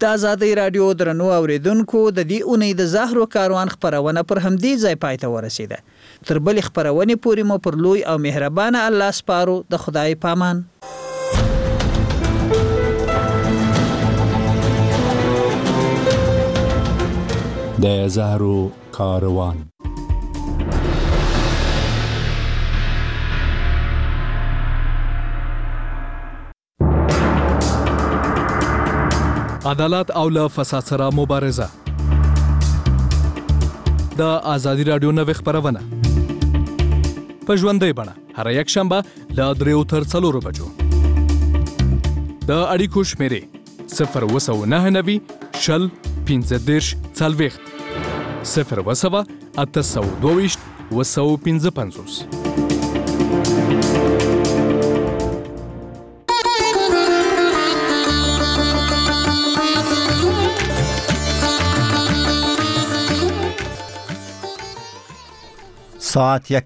د آزادۍ رادیو درنو اوریدونکو د دې اونۍ د زهرو کاروان خبرونه پر همدې ځای پای ته ورسیده. تر بلې خبرونې پورې مو پر لوی او مهربانه الله سپارو. د خدای پامان. د زهرو کاروان. عدالت او له فساد سره مبارزه. د آزادۍ رادیو نوې خبرونه په ژوندۍ بڼه هر یک شنبه له 3 تر 4 بجو. د اړیکو شمیرې 02990 شل 15 40 0 822 255. ساعت